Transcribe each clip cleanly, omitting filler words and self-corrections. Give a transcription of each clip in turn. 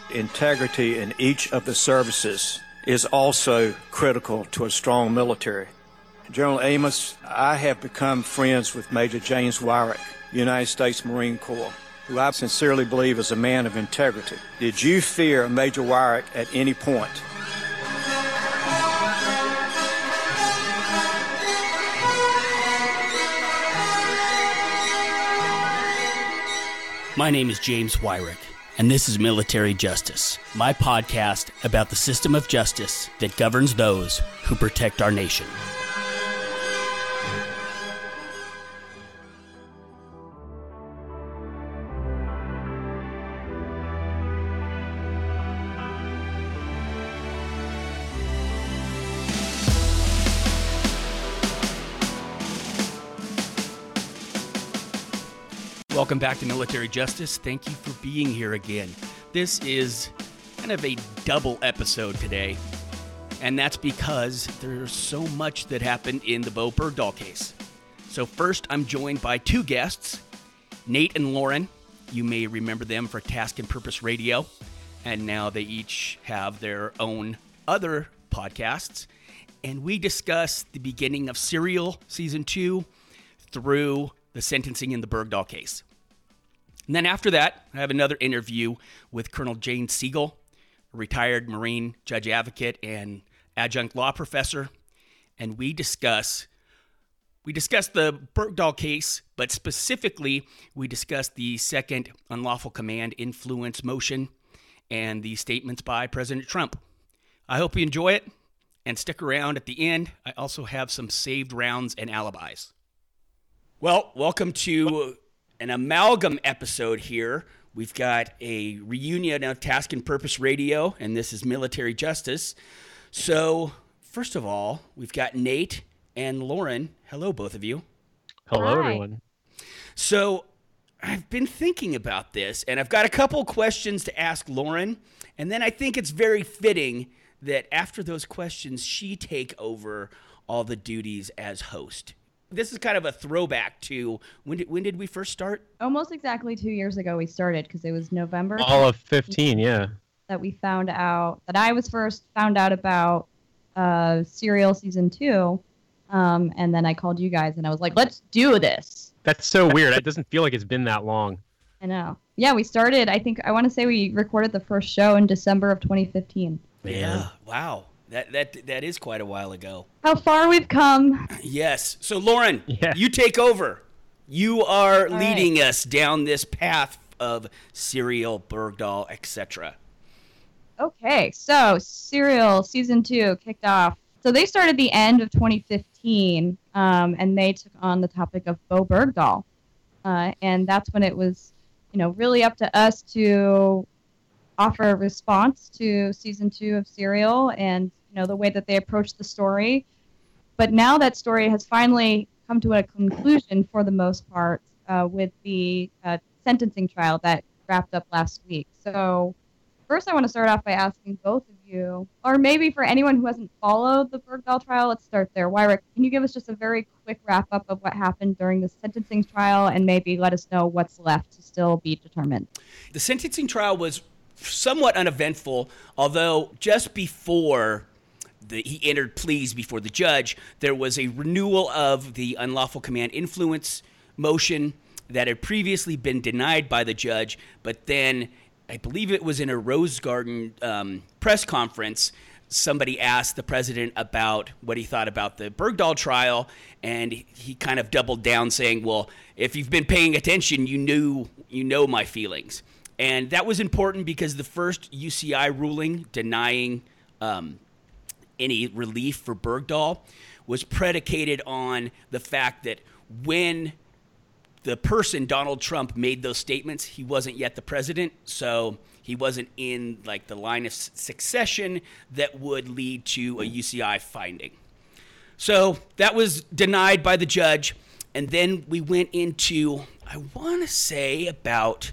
Integrity in each of the services is also critical to a strong military. General Amos, I have become friends with Major James Wyrick, United States Marine Corps, who I sincerely believe is a man of integrity. Did you fear Major Wyrick at any point? My name is James Wyrick, and this is Military Justice, my podcast about the system of justice that governs those who protect our nation. Welcome back to Military Justice. Thank you for being here again. This is kind of a double episode today, and that's because there's so much that happened in the Bowe Bergdahl case. So first, I'm joined by two guests, Nate and Lauren. You may remember them for Task and Purpose Radio, and now they each have their own other podcasts, and we discuss the beginning of Serial Season 2 through the sentencing in the Bergdahl case. And then after that, I have another interview with Colonel Jane Siegel, a retired Marine judge advocate and adjunct law professor, and we discuss the Bergdahl case, but specifically we discuss the second unlawful command influence motion and the statements by President Trump. I hope you enjoy it and stick around at the end. I also have some saved rounds and alibis. Well, welcome to an amalgam episode here. We've got a reunion of Task and Purpose Radio, and this is Military Justice. So, first of all, we've got Nate and Lauren. Hello, both of you. Hello, Hi. everyone. So, I've been thinking about this, and I've got a couple questions to ask Lauren, and then I think it's very fitting that after those questions, she take over all the duties as host. This is kind of a throwback to when did we first start? Almost exactly 2 years ago we started, because it was November All of 15, yeah. that we found out, that I was first found out about Serial Season 2, and then I called you guys and I was like, let's do this. That's so weird. It doesn't feel like it's been that long. I know. Yeah, we started, I want to say we recorded the first show in December of 2015. Yeah. Wow. That is quite a while ago. How far we've come. Yes. So, Lauren, Yeah. you take over. You are All leading us down this path of Serial, Bergdahl, etc. Okay, so Serial Season 2 kicked off. So they started the end of 2015, and they took on the topic of Bowe Bergdahl. And that's when it was, really up to us to offer a response to Season 2 of Serial and, the way that they approached the story. But now that story has finally come to a conclusion for the most part with the sentencing trial that wrapped up last week. So first I want to start off by asking both of you, or maybe for anyone who hasn't followed the Bergdahl trial, let's start there. Wyrick, can you give us just a very quick wrap-up of what happened during the sentencing trial and maybe let us know what's left to still be determined? The sentencing trial was somewhat uneventful, although just before he entered pleas before the judge, there was a renewal of the unlawful command influence motion that had previously been denied by the judge, but then I believe it was in a Rose Garden press conference, somebody asked the president about what he thought about the Bergdahl trial, and he kind of doubled down saying, well, if you've been paying attention, you know my feelings. And that was important because the first UCI ruling denying any relief for Bergdahl was predicated on the fact that when the person, Donald Trump, made those statements, he wasn't yet the president, so he wasn't in the line of succession that would lead to a UCI finding. So that was denied by the judge, and then we went into, I want to say, about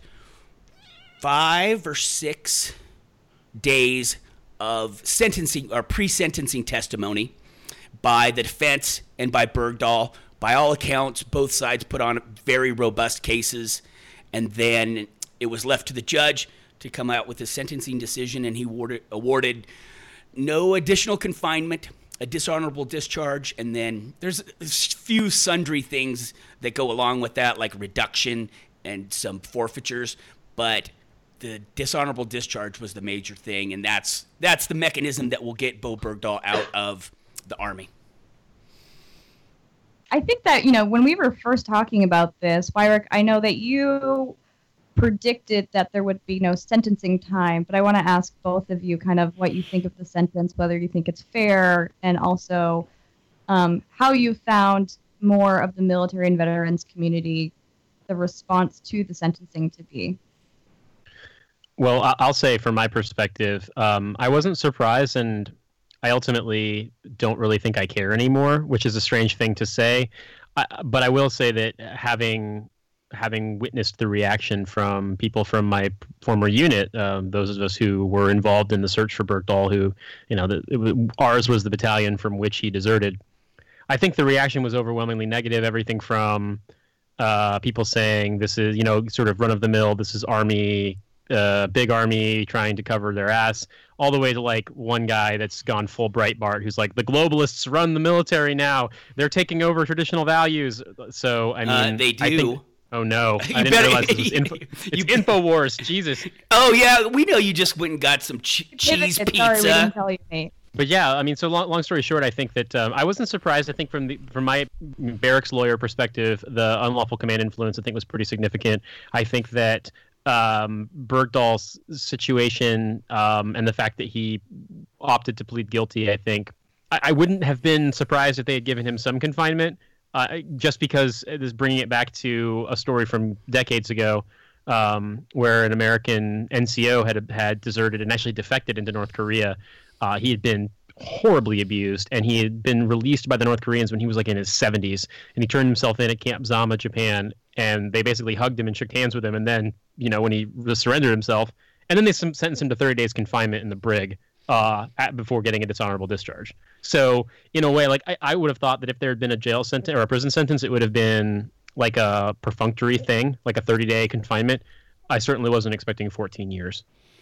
5 or 6 days of sentencing or pre-sentencing testimony by the defense and by Bergdahl. By all accounts, both sides put on very robust cases, and then it was left to the judge to come out with a sentencing decision, and he awarded no additional confinement, a dishonorable discharge, and then there's a few sundry things that go along with that, like reduction and some forfeitures, but the dishonorable discharge was the major thing, and that's the mechanism that will get Bowe Bergdahl out of the Army. I think that, when we were first talking about this, Weyrich, I know that you predicted that there would be no sentencing time, but I want to ask both of you kind of what you think of the sentence, whether you think it's fair, and also how you found more of the military and veterans community, the response to the sentencing to be. Well, I'll say from my perspective, I wasn't surprised, and I ultimately don't really think I care anymore, which is a strange thing to say. But I will say that having witnessed the reaction from people from my former unit, those of us who were involved in the search for Bergdahl, who, ours was the battalion from which he deserted. I think the reaction was overwhelmingly negative. Everything from people saying this is, sort of run of the mill, this is Army, big Army trying to cover their ass, all the way to like one guy that's gone full Breitbart, who's like, the globalists run the military now. They're taking over traditional values. So, I mean, they do. Oh no! I didn't realize it was InfoWars. Jesus. Oh yeah, we know you just went and got some cheese pizza. Sorry, we didn't tell you, Nate. But yeah, I mean, so long story short, I think that I wasn't surprised. I think from my barracks lawyer perspective, the unlawful command influence I think was pretty significant. I think that Bergdahl's situation and the fact that he opted to plead guilty, I think I wouldn't have been surprised if they had given him some confinement. Just because it is bringing it back to a story from decades ago, where an American NCO had deserted and actually defected into North Korea. He had been horribly abused, and he had been released by the North Koreans when he was like in his 70s, and he turned himself in at Camp Zama, Japan, and they basically hugged him and shook hands with him, and then, when he surrendered himself, and then they sentenced him to 30 days confinement in the brig before getting a dishonorable discharge. So in a way, like I would have thought that if there had been a jail sentence or a prison sentence, it would have been like a perfunctory thing, like a 30-day confinement. I certainly wasn't expecting 14 years.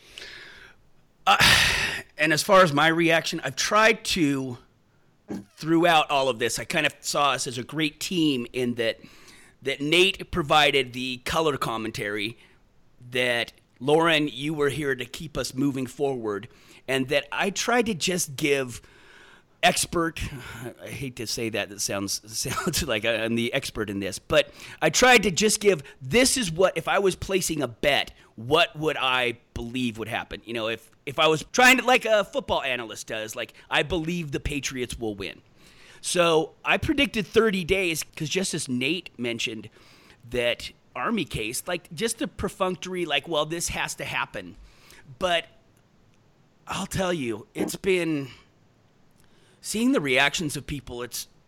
And as far as my reaction, I've tried to, throughout all of this, I kind of saw us as a great team in that Nate provided the color commentary, that Lauren, you were here to keep us moving forward, and that I tried to just give expert, I hate to say that sounds like I'm the expert in this, but I tried to just give, this is what, if I was placing a bet, what would I believe would happen? If I was trying to, like a football analyst does, like, I believe the Patriots will win. So I predicted 30 days because just as Nate mentioned that Army case, like just the perfunctory, like, well, this has to happen. But I'll tell you, it's been seeing the reactions of people.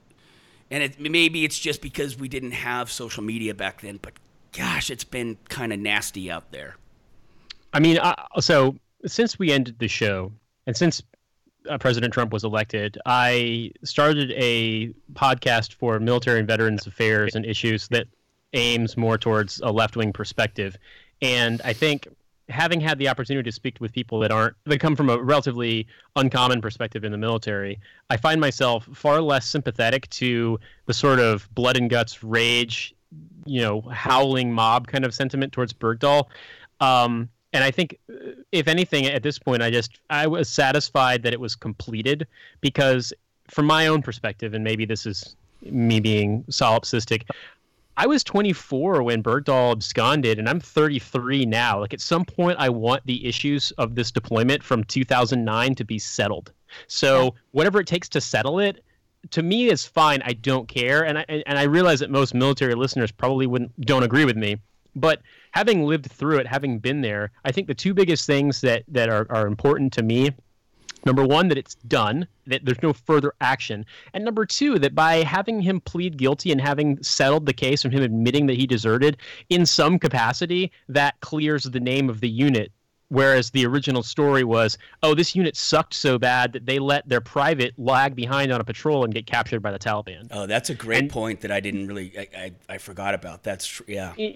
Maybe it's just because we didn't have social media back then, but gosh, it's been kind of nasty out there. I mean, so since we ended the show and since President Trump was elected, I started a podcast for military and veterans affairs and issues that aims more towards a left-wing perspective. And I think having had the opportunity to speak with people that come from a relatively uncommon perspective in the military, I find myself far less sympathetic to the sort of blood and guts rage, howling mob kind of sentiment towards Bergdahl. And I think, if anything, at this point, I was satisfied that it was completed, because from my own perspective, and maybe this is me being solipsistic, I was 24 when Bergdahl absconded, and I'm 33 now. Like, at some point, I want the issues of this deployment from 2009 to be settled. So whatever it takes to settle it, to me, is fine. I don't care. And I realize that most military listeners probably don't agree with me. But having lived through it, having been there, I think the two biggest things that are important to me, number one, that it's done, that there's no further action. And number two, that by having him plead guilty and having settled the case from him admitting that he deserted, in some capacity, that clears the name of the unit. Whereas the original story was, this unit sucked so bad that they let their private lag behind on a patrol and get captured by the Taliban. Oh, that's a great point that I didn't really, I forgot about. That's true, yeah.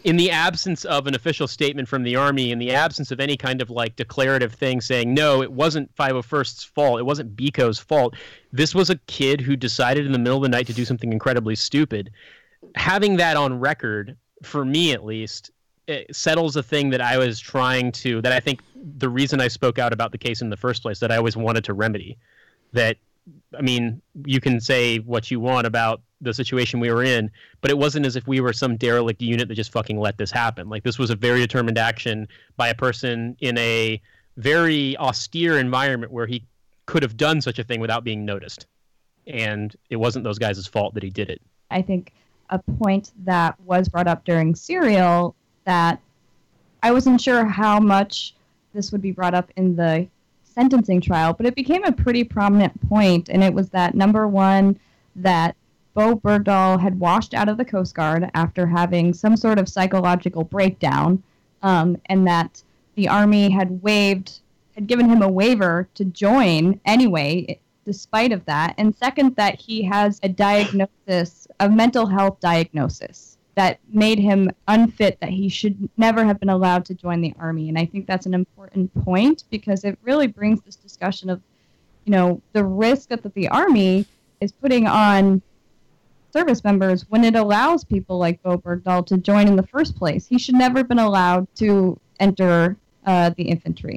in the absence of an official statement from the Army, in the absence of any kind of like declarative thing saying, no, it wasn't 501st's fault, it wasn't Biko's fault, this was a kid who decided in the middle of the night to do something incredibly stupid. Having that on record, for me at least, it settles a thing that I was trying to, that I think the reason I spoke out about the case in the first place, that I always wanted to remedy. That, I mean, you can say what you want about the situation we were in, but it wasn't as if we were some derelict unit that just fucking let this happen. Like, this was a very determined action by a person in a very austere environment where he could have done such a thing without being noticed. And it wasn't those guys' fault that he did it. I think a point that was brought up during Serial that I wasn't sure how much this would be brought up in the sentencing trial, but it became a pretty prominent point, and it was that, number one, that Bo Bergdahl had washed out of the Coast Guard after having some sort of psychological breakdown, and that the Army had given him a waiver to join anyway, despite of that. And second, that he has a mental health diagnosis that made him unfit, that he should never have been allowed to join the Army. And I think that's an important point, because it really brings this discussion of, the risk that the Army is putting on service members when it allows people like Bo Bergdahl to join in the first place. He should never have been allowed to enter the infantry.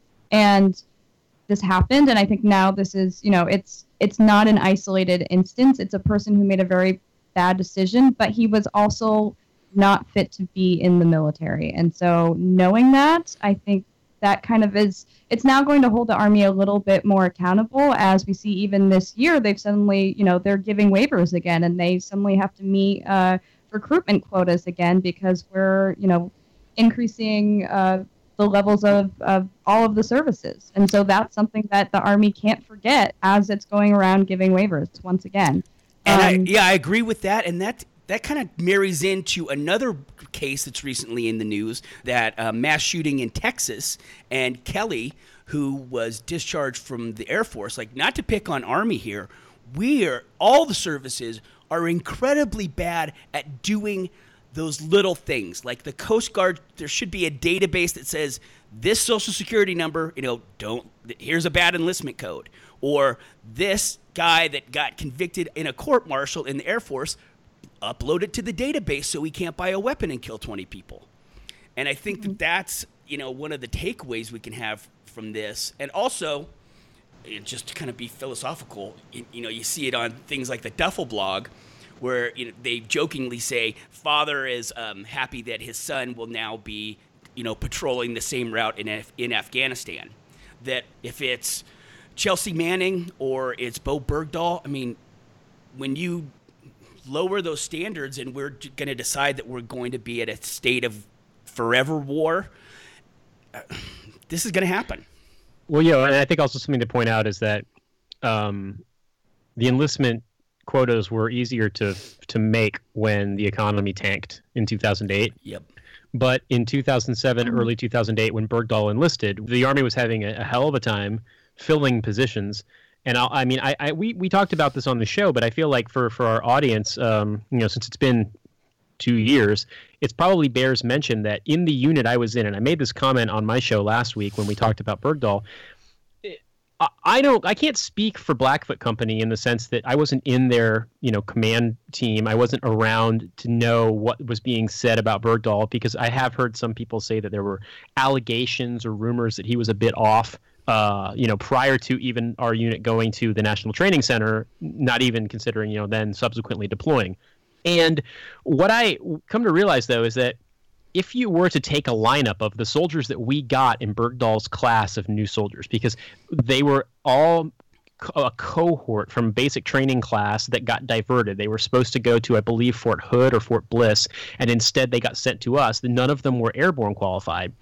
And this happened, and I think now this is, it's not an isolated instance. It's a person who made a very bad decision, but he was also not fit to be in the military. And so knowing that, I think that kind of it's now going to hold the Army a little bit more accountable, as we see even this year, they've suddenly, they're giving waivers again, and they suddenly have to meet recruitment quotas again, because we're, increasing the levels of all of the services. And so that's something that the Army can't forget as it's going around giving waivers once again. And I agree with that, and that kind of marries into another case that's recently in the news, that mass shooting in Texas, and Kelly, who was discharged from the Air Force. Like, not to pick on Army here, all the services are incredibly bad at doing those little things. Like the Coast Guard, there should be a database that says this Social Security number, here's a bad enlistment code, or this guy that got convicted in a court-martial in the Air Force, upload it to the database so he can't buy a weapon and kill 20 people. And I think that's, one of the takeaways we can have from this. And also, just to kind of be philosophical, you see it on things like the Duffel blog, where they jokingly say father is happy that his son will now be, patrolling the same route in Afghanistan. That if it's Chelsea Manning or it's Bo Bergdahl, I mean, when you lower those standards and we're going to decide that we're going to be at a state of forever war, this is going to happen. Well, and I think also something to point out is that the enlistment quotas were easier to make when the economy tanked in 2008. Yep. But in 2007, early 2008, when Bergdahl enlisted, the Army was having a hell of a time filling positions. And we talked about this on the show, but I feel like for our audience, since it's been 2 years, it's probably bears mention that in the unit I was in, and I made this comment on my show last week when we talked about Bergdahl, I can't speak for Blackfoot Company in the sense that I wasn't in their, command team. I wasn't around to know what was being said about Bergdahl, because I have heard some people say that there were allegations or rumors that he was a bit off, prior to even our unit going to the National Training Center, not even considering, then subsequently deploying. And what I come to realize, though, is that if you were to take a lineup of the soldiers that we got in Bergdahl's class of new soldiers, because they were all a cohort from basic training class that got diverted. They were supposed to go to, I believe, Fort Hood or Fort Bliss, and instead they got sent to us. None of them were airborne qualified.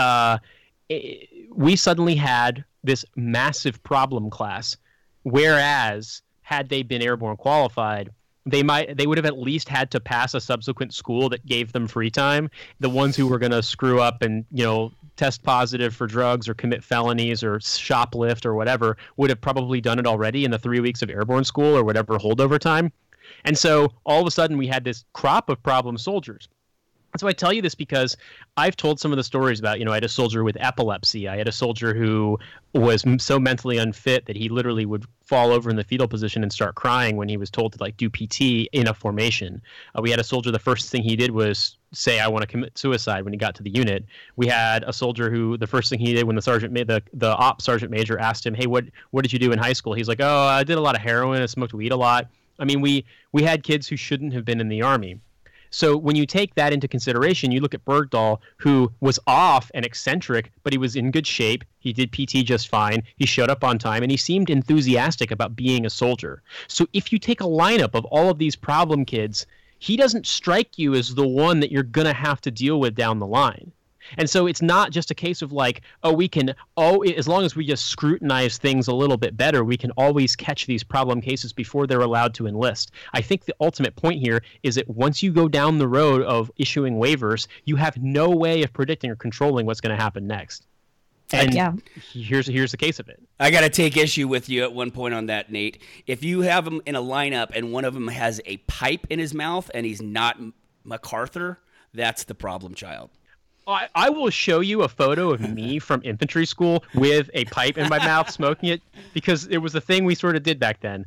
We suddenly had this massive problem class, whereas had they been airborne qualified, they would have at least had to pass a subsequent school that gave them free time. The ones who were going to screw up and, test positive for drugs or commit felonies or shoplift or whatever would have probably done it already in the 3 weeks of airborne school or whatever holdover time. And so all of a sudden we had this crop of problem soldiers. So I tell you this because I've told some of the stories about, I had a soldier with epilepsy. I had a soldier who was so mentally unfit that he literally would fall over in the fetal position and start crying when he was told to do PT in a formation. We had a soldier, the first thing he did was say, I want to commit suicide when he got to the unit. We had a soldier who the first thing he did when the ops sergeant major asked him, hey, what did you do in high school? He's like, oh, I did a lot of heroin. I smoked weed a lot. I mean, we had kids who shouldn't have been in the Army. So when you take that into consideration, you look at Bergdahl, who was off and eccentric, but he was in good shape. He did PT just fine. He showed up on time, and he seemed enthusiastic about being a soldier. So if you take a lineup of all of these problem kids, he doesn't strike you as the one that you're going to have to deal with down the line. And so it's not just a case of as long as we just scrutinize things a little bit better, we can always catch these problem cases before they're allowed to enlist. I think the ultimate point here is that once you go down the road of issuing waivers, you have no way of predicting or controlling what's going to happen next. And here's the case of it. I got to take issue with you at one point on that, Nate. If you have them in a lineup and one of them has a pipe in his mouth and he's not MacArthur, that's the problem child. I will show you a photo of me from infantry school with a pipe in my mouth smoking it, because it was a thing we sort of did back then.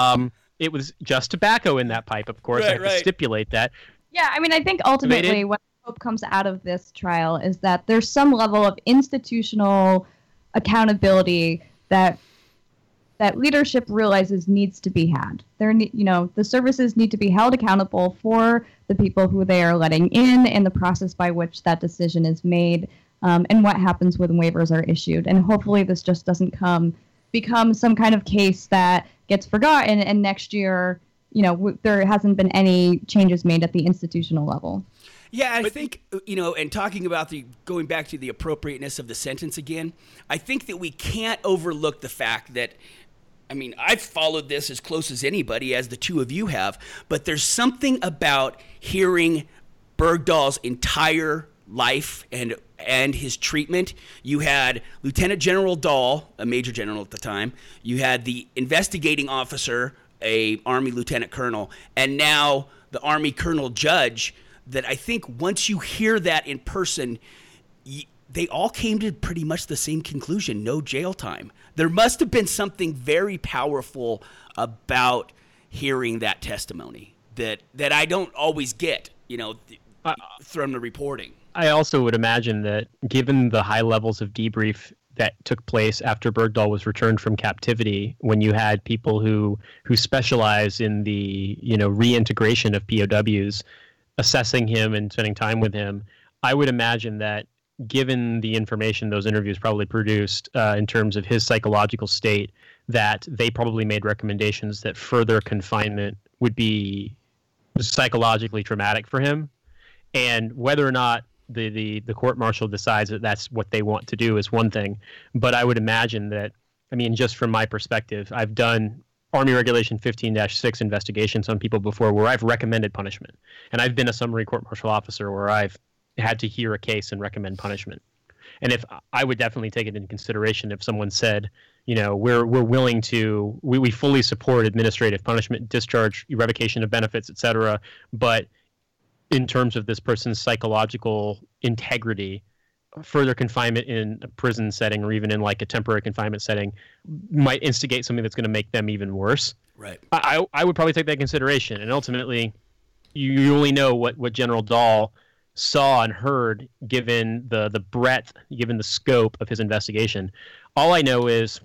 It was just tobacco in that pipe, of course. I have to stipulate that. Yeah, I mean, I think ultimately what hope comes out of this trial is that there's some level of institutional accountability that leadership realizes needs to be had. The services need to be held accountable for the people who they are letting in and the process by which that decision is made, and what happens when waivers are issued. And hopefully this just doesn't become some kind of case that gets forgotten, and next year, there hasn't been any changes made at the institutional level. Yeah, I think, and talking about going back to the appropriateness of the sentence again, I think that we can't overlook the fact that, I've followed this as close as anybody, as the two of you have, but there's something about hearing Bergdahl's entire life and his treatment. You had Lieutenant General Dahl, a major general at the time. You had the investigating officer, a Army lieutenant colonel, and now the Army colonel judge, that I think once you hear that in person, they all came to pretty much the same conclusion: no jail time. There must have been something very powerful about hearing that testimony that I don't always get, from the reporting. I also would imagine that given the high levels of debrief that took place after Bergdahl was returned from captivity, when you had people who specialize in the reintegration of POWs, assessing him and spending time with him, I would imagine that given the information those interviews probably produced in terms of his psychological state, that they probably made recommendations that further confinement would be psychologically traumatic for him. And whether or not the court-martial decides that that's what they want to do is one thing. But I would imagine that, just from my perspective, I've done Army Regulation 15-6 investigations on people before where I've recommended punishment. And I've been a summary court-martial officer where I've had to hear a case and recommend punishment. And if I would definitely take it into consideration if someone said, we're willing to, we fully support administrative punishment, discharge, revocation of benefits, etc. But in terms of this person's psychological integrity, further confinement in a prison setting or even in a temporary confinement setting might instigate something that's going to make them even worse. Right. I would probably take that into consideration. And ultimately, you only know what General Dahl saw and heard given the breadth, given the scope of his investigation. All I know is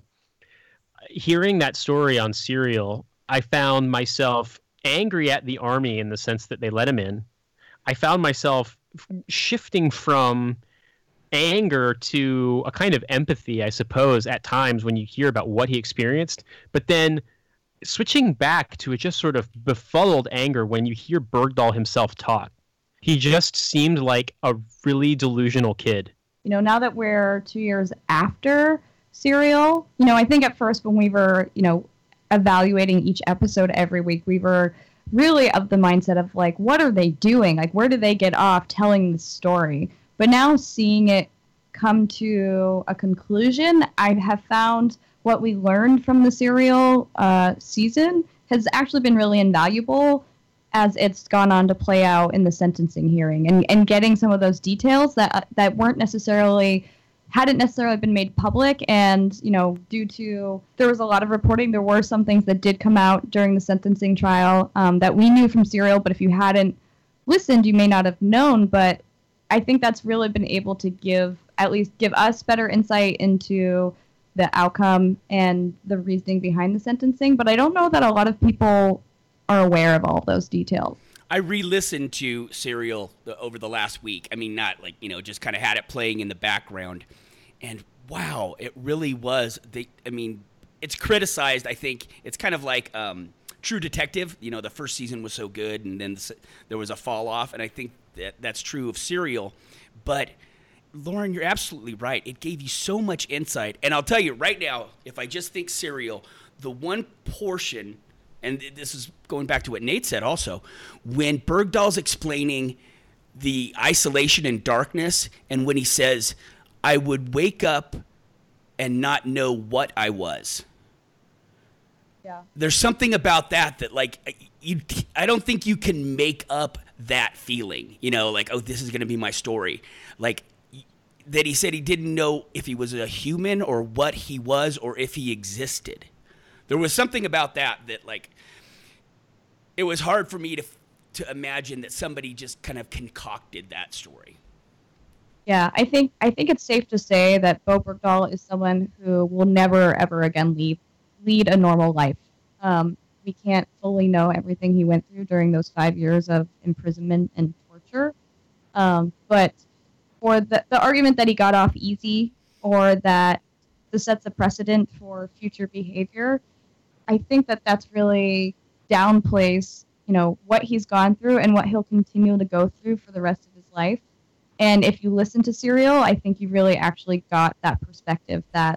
hearing that story on Serial, I found myself angry at the Army in the sense that they let him in. I found myself shifting from anger to a kind of empathy, I suppose, at times when you hear about what he experienced, but then switching back to a just sort of befuddled anger when you hear Bergdahl himself talk. He just seemed like a really delusional kid. Now that we're 2 years after Serial, I think at first when we were, evaluating each episode every week, we were really of the mindset of what are they doing? Where do they get off telling the story? But now seeing it come to a conclusion, I have found what we learned from the Serial season has actually been really invaluable. as it's gone on to play out in the sentencing hearing, and getting some of those details that hadn't necessarily been made public. And, due to, there was a lot of reporting, there were some things that did come out during the sentencing trial that we knew from Serial, but if you hadn't listened, you may not have known. But I think that's really been able to give us better insight into the outcome and the reasoning behind the sentencing. But I don't know that a lot of people are aware of all those details. I re-listened to Serial over the last week. I mean, not like, just kind of had it playing in the background. And wow, it really was. It's criticized. I think it's kind of like True Detective. The first season was so good, and then there was a fall off. And I think that's true of Serial. But Lauren, you're absolutely right. It gave you so much insight. And I'll tell you right now, if I just think Serial, the one portion, and this is going back to what Nate said also, when Bergdahl's explaining the isolation and darkness, and when he says, I would wake up and not know what I was. Yeah. There's something about that I don't think you can make up that feeling, oh, this is going to be my story. That he said he didn't know if he was a human or what he was or if he existed. There was something about that it was hard for me to imagine that somebody just kind of concocted that story. Yeah, I think it's safe to say that Bowe Bergdahl is someone who will never, ever again lead a normal life. We can't fully know everything he went through during those 5 years of imprisonment and torture. But for the argument that he got off easy, or that this sets a precedent for future behavior, I think that's really downplays, what he's gone through and what he'll continue to go through for the rest of his life. And if you listen to Serial, I think you really actually got that perspective that,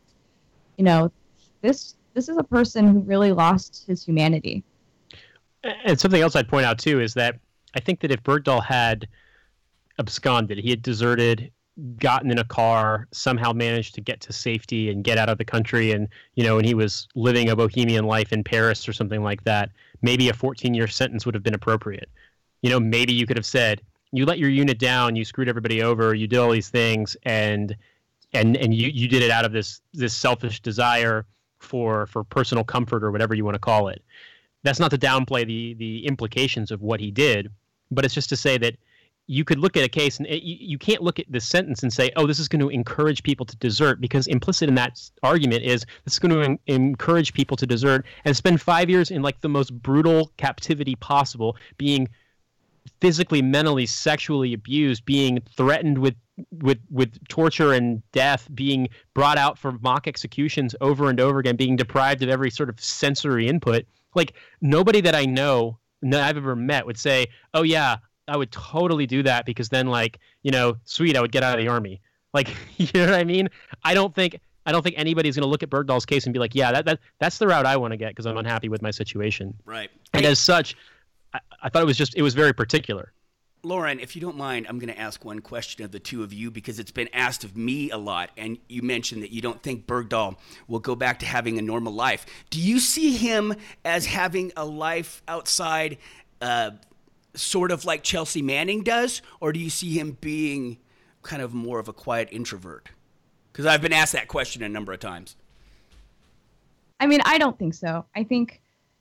this is a person who really lost his humanity. And something else I'd point out, too, is that I think that if Bergdahl had absconded, he had deserted, gotten in a car, somehow managed to get to safety and get out of the country, and and he was living a bohemian life in Paris or something like that, maybe a 14-year sentence would have been appropriate. Maybe you could have said, you let your unit down, you screwed everybody over, you did all these things, and you did it out of this selfish desire for personal comfort or whatever you want to call it. That's not to downplay the implications of what he did, but it's just to say that you could look at a case and you can't look at this sentence and say, oh, this is going to encourage people to desert, because implicit in that argument is this is going to encourage people to desert and spend 5 years in the most brutal captivity possible, being physically, mentally, sexually abused, being threatened with torture and death, being brought out for mock executions over and over again, being deprived of every sort of sensory input. Nobody that I know that I've ever met would say, oh yeah, I would totally do that, because then sweet, I would get out of the army. You know what I mean? I don't think anybody's going to look at Bergdahl's case and be like, yeah, that's the route I want to get because I'm unhappy with my situation. Right. And as such, I thought it was very particular. Lauren, if you don't mind, I'm going to ask one question of the two of you, because it's been asked of me a lot, and you mentioned that you don't think Bergdahl will go back to having a normal life. Do you see him as having a life outside, sort of like Chelsea Manning does, or do you see him being kind of more of a quiet introvert? Because I've been asked that question a number of times. I mean, I don't think so. I think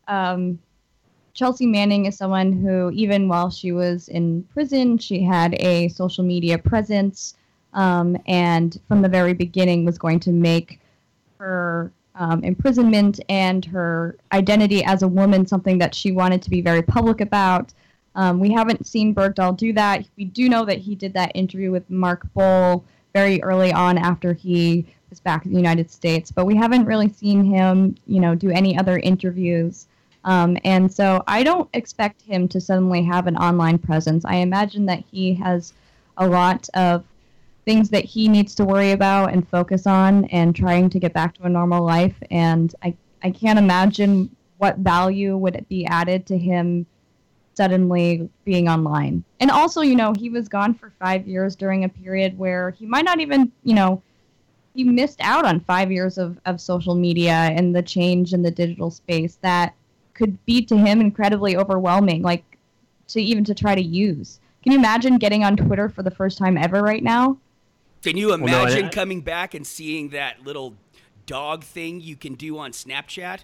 Chelsea Manning is someone who, even while she was in prison, she had a social media presence, and from the very beginning was going to make her imprisonment and her identity as a woman something that she wanted to be very public about. We haven't seen Bergdahl do that. We do know that he did that interview with Mark Boal very early on after he was back in the United States, but we haven't really seen him, do any other interviews. And so I don't expect him to suddenly have an online presence. I imagine that he has a lot of things that he needs to worry about and focus on, and trying to get back to a normal life. And I can't imagine what value would it be added to him suddenly being online. And also, he was gone for 5 years during a period where he might not even, he missed out on 5 years of social media and the change in the digital space that could be to him incredibly overwhelming. to try to use. Can you imagine getting on Twitter for the first time ever right now? Can you imagine coming back and seeing that little dog thing you can do on Snapchat?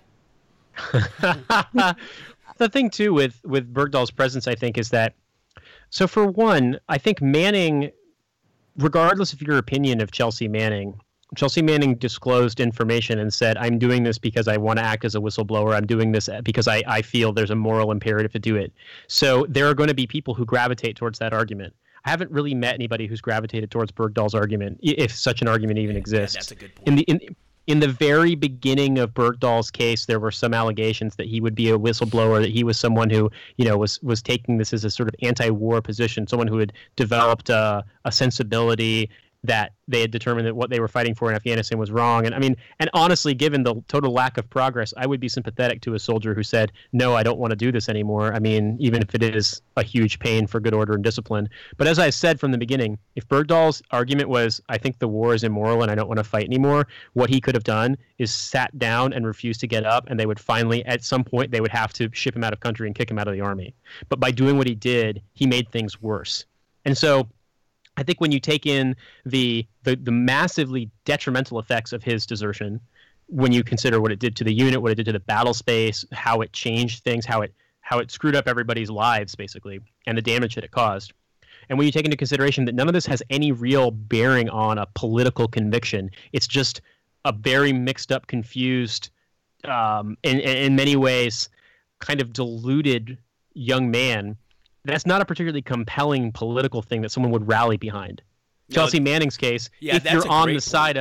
The thing, too, with Bergdahl's presence, I think, is that, so for one, I think Manning, regardless of your opinion of Chelsea Manning disclosed information and said, I'm doing this because I want to act as a whistleblower. I'm doing this because I feel there's a moral imperative to do it. So there are going to be people who gravitate towards that argument. I haven't really met anybody who's gravitated towards Bergdahl's argument, if such an argument even exists. That's a good point. In the very beginning of Bergdahl's case, there were some allegations that he would be a whistleblower, that he was someone who, was taking this as a sort of anti-war position, someone who had developed a sensibility that they had determined that what they were fighting for in Afghanistan was wrong. And honestly, given the total lack of progress, I would be sympathetic to a soldier who said, no, I don't want to do this anymore. I mean, even if it is a huge pain for good order and discipline. But as I said from the beginning, if Bergdahl's argument was, I think the war is immoral and I don't want to fight anymore, what he could have done is sat down and refused to get up, and they would finally, at some point, they would have to ship him out of country and kick him out of the army. But by doing what he did, he made things worse. And so I think when you take in the massively detrimental effects of his desertion, when you consider what it did to the unit, what it did to the battle space, how it changed things, how it screwed up everybody's lives, basically, and the damage that it caused. And when you take into consideration that none of this has any real bearing on a political conviction, it's just a very mixed up, confused, in many ways, kind of deluded young man, that's not a particularly compelling political thing that someone would rally behind. Chelsea Manning's case, if you're on the side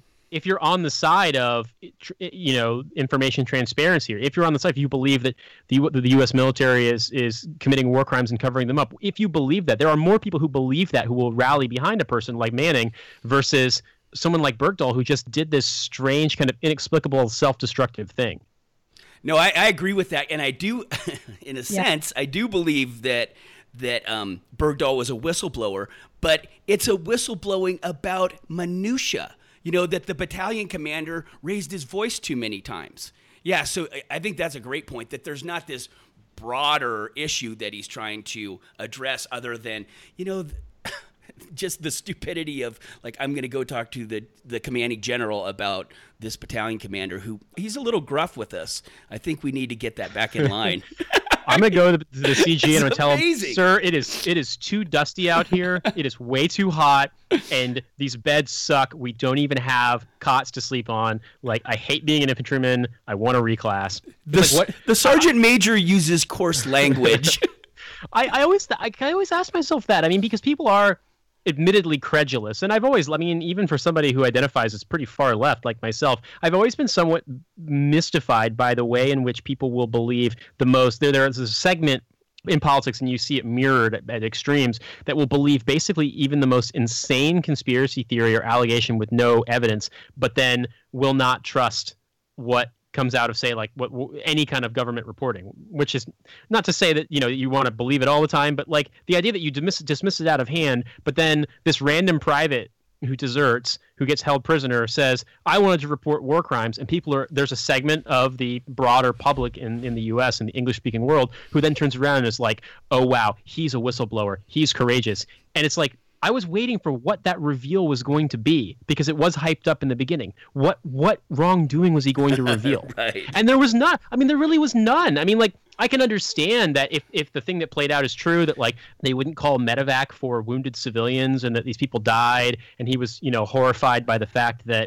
of information transparency, or if you're on the side, if you believe that the U.S. military is committing war crimes and covering them up, if you believe that, there are more people who believe that who will rally behind a person like Manning versus someone like Bergdahl who just did this strange kind of inexplicable self-destructive thing. No, I agree with that, and I do, in a sense, I do believe that Bergdahl was a whistleblower, but it's a whistleblowing about minutia. That the battalion commander raised his voice too many times. Yeah, so I think that's a great point, that there's not this broader issue that he's trying to address other than, just the stupidity of, like, I'm going to go talk to the commanding general about this battalion commander who he's a little gruff with us. I think we need to get that back in line. I'm going to go to the CG and I'm going to tell him, sir, it is too dusty out here. It is way too hot, and these beds suck. We don't even have cots to sleep on. Like, I hate being an infantryman. I want to reclass. The sergeant major uses coarse language. I always ask myself that. I mean, because people are admittedly credulous, and even for somebody who identifies as pretty far left like myself, I've always been somewhat mystified by the way in which people will believe the most. There's a segment in politics, and you see it mirrored at extremes, that will believe basically even the most insane conspiracy theory or allegation with no evidence, but then will not trust what comes out of, say, like what any kind of government reporting, which is not to say that you want to believe it all the time, but like the idea that you dismiss it out of hand, but then this random private who deserts, who gets held prisoner, says, I wanted to report war crimes, and there's a segment of the broader public in the U.S. and the English-speaking world who then turns around and is like, oh wow, he's a whistleblower, he's courageous. And it's like, I was waiting for what that reveal was going to be, because it was hyped up in the beginning. What wrongdoing was he going to reveal? Right. And there was not. I mean, there really was none. I mean, like, I can understand that if the thing that played out is true, that like they wouldn't call medevac for wounded civilians and that these people died, and he was, horrified by the fact that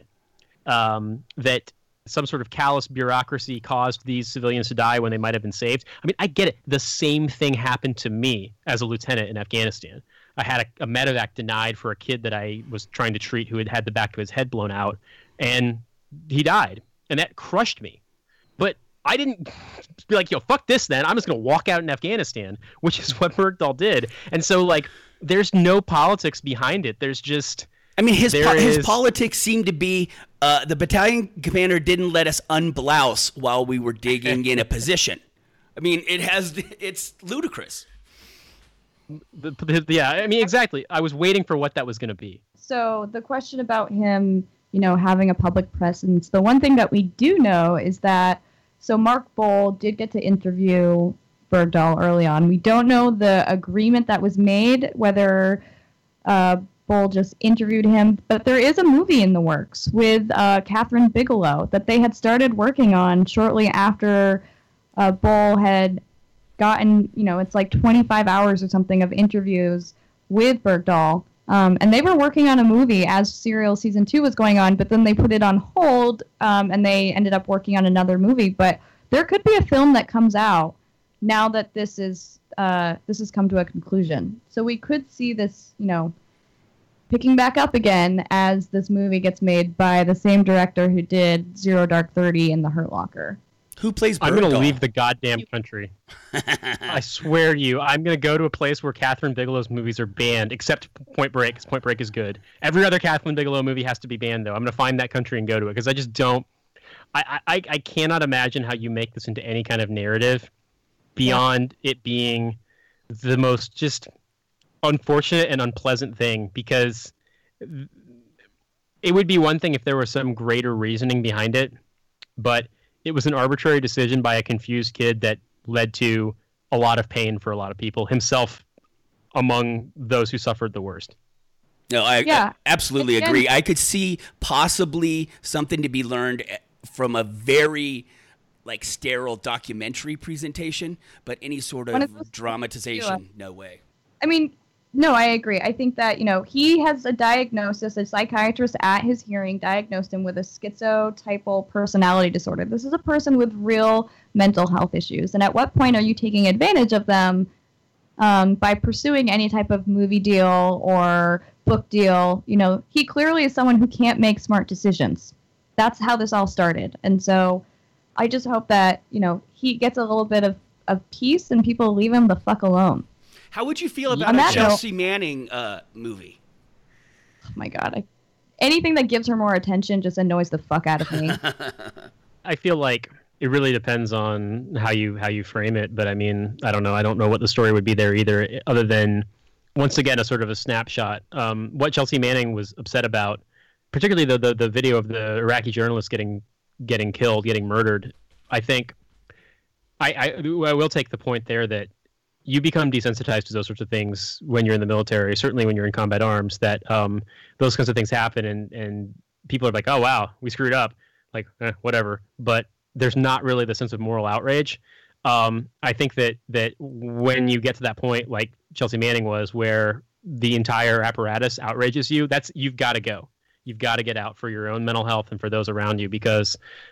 that some sort of callous bureaucracy caused these civilians to die when they might have been saved. I mean, I get it. The same thing happened to me as a lieutenant in Afghanistan. I had a medevac denied for a kid that I was trying to treat who had had the back of his head blown out, and he died. And that crushed me. But I didn't be like, fuck this then. I'm just going to walk out in Afghanistan, which is what Bergdahl did. And so, like, there's no politics behind it. There's just... I mean, his politics seemed to be the battalion commander didn't let us unblouse while we were digging in a position. I mean, it's ludicrous. Yeah, I mean, exactly. I was waiting for what that was going to be. So the question about him, having a public presence, the one thing that we do know is that, so Mark Boal did get to interview Bergdahl early on. We don't know the agreement that was made, whether Bull just interviewed him, but there is a movie in the works with Catherine Bigelow that they had started working on shortly after Bull had gotten, it's like 25 hours or something of interviews with Bergdahl. And they were working on a movie as Serial Season 2 was going on, but then they put it on hold, and they ended up working on another movie. But there could be a film that comes out now that this has come to a conclusion. So we could see this, picking back up again as this movie gets made by the same director who did Zero Dark 30 and The Hurt Locker. Who plays Bergdahl? I'm going to leave the goddamn country. I swear to you, I'm going to go to a place where Catherine Bigelow's movies are banned, except Point Break, because Point Break is good. Every other Catherine Bigelow movie has to be banned, though. I'm going to find that country and go to it, because I just don't... I cannot imagine how you make this into any kind of narrative beyond it being the most just unfortunate and unpleasant thing, because it would be one thing if there was some greater reasoning behind it, but it was an arbitrary decision by a confused kid that led to a lot of pain for a lot of people, himself among those who suffered the worst. No, I absolutely agree. I could see possibly something to be learned from a very sterile documentary presentation, but any sort of dramatization, no way. I mean, no, I agree. I think that, he has a diagnosis. A psychiatrist at his hearing diagnosed him with a schizotypal personality disorder. This is a person with real mental health issues. And at what point are you taking advantage of them by pursuing any type of movie deal or book deal? He clearly is someone who can't make smart decisions. That's how this all started. And so I just hope that, he gets a little bit of peace and people leave him the fuck alone. How would you feel about a Chelsea Manning movie? Oh my God. Anything that gives her more attention just annoys the fuck out of me. I feel like it really depends on how you frame it. But I mean, I don't know. I don't know what the story would be there either, other than, once again, a sort of a snapshot. What Chelsea Manning was upset about, particularly the video of the Iraqi journalist getting killed, getting murdered. I think I will take the point there that you become desensitized to those sorts of things when you're in the military, certainly when you're in combat arms, that those kinds of things happen and people are like, oh, wow, we screwed up. Whatever. But there's not really the sense of moral outrage. I think that when you get to that point, like Chelsea Manning was, where the entire apparatus outrages you, you've got to go. You've got to get out for your own mental health and for those around you, because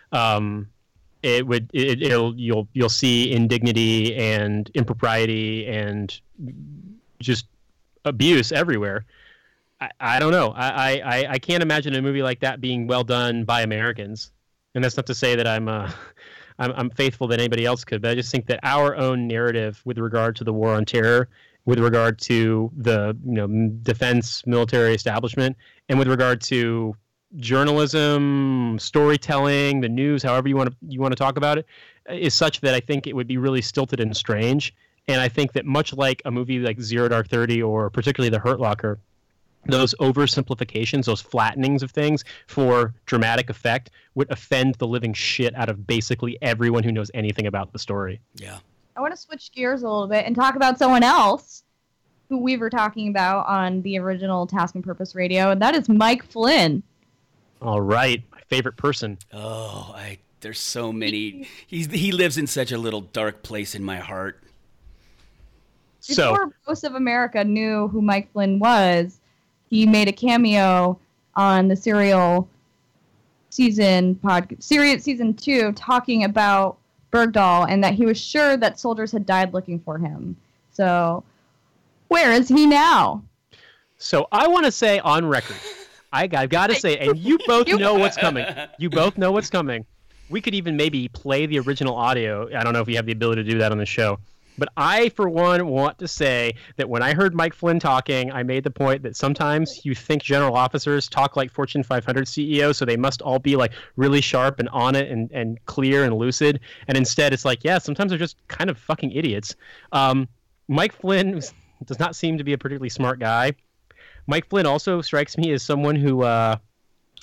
you'll see indignity and impropriety and just abuse everywhere. I don't know. I can't imagine a movie like that being well done by Americans, and that's not to say that I'm faithful that anybody else could, but I just think that our own narrative with regard to the war on terror, with regard to the defense military establishment, and with regard to journalism, storytelling, the news, however you want to talk about it, is such that I think it would be really stilted and strange. And I think that much like a movie like Zero Dark 30 or particularly The Hurt Locker, those oversimplifications, those flattenings of things for dramatic effect would offend the living shit out of basically everyone who knows anything about the story. Yeah. I want to switch gears a little bit and talk about someone else who we were talking about on the original Task and Purpose Radio, and that is Mike Flynn. All right. My favorite person. Oh, there's so many. He lives in such a little dark place in my heart. Before most of America knew who Mike Flynn was, he made a cameo on the Serial Season 2 talking about Bergdahl and that he was sure that soldiers had died looking for him. So, where is he now? So, I want to say on record, I've got to say, and you both know what's coming. You both know what's coming. We could even maybe play the original audio. I don't know if you have the ability to do that on the show. But I, for one, want to say that when I heard Mike Flynn talking, I made the point that sometimes you think general officers talk like Fortune 500 CEOs, so they must all be like really sharp and on it and clear and lucid. And instead, it's like, yeah, sometimes they're just kind of fucking idiots. Mike Flynn does not seem to be a particularly smart guy. Mike Flynn also strikes me as someone who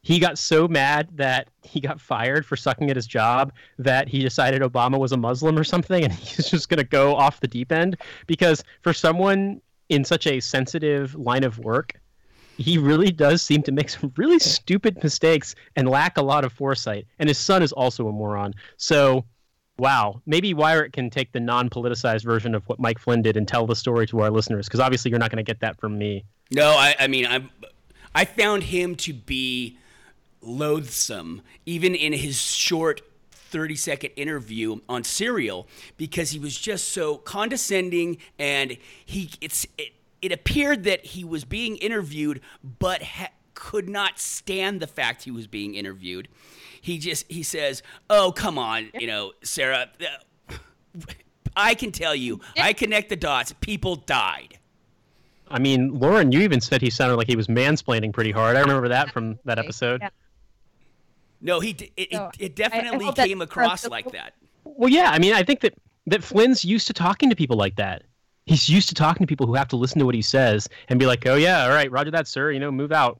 he got so mad that he got fired for sucking at his job that he decided Obama was a Muslim or something, and he's just going to go off the deep end. Because for someone in such a sensitive line of work, he really does seem to make some really stupid mistakes and lack a lot of foresight. And his son is also a moron. So, wow, maybe Weyrich can take the non-politicized version of what Mike Flynn did and tell the story to our listeners, because obviously you're not going to get that from me. No, I found him to be loathsome, even in his short 30-second interview on Serial, because he was just so condescending, and it appeared that he was being interviewed, but could not stand the fact he was being interviewed. He says, "Oh, come on, Sarah, I can tell you, I connect the dots. People died." I mean, Lauren, you even said he sounded like he was mansplaining pretty hard. I remember that from that episode. Yeah. No, it definitely came across like that. Well, yeah, I mean, I think that Flynn's used to talking to people like that. He's used to talking to people who have to listen to what he says and be like, "Oh yeah, all right, roger that, sir. Move out."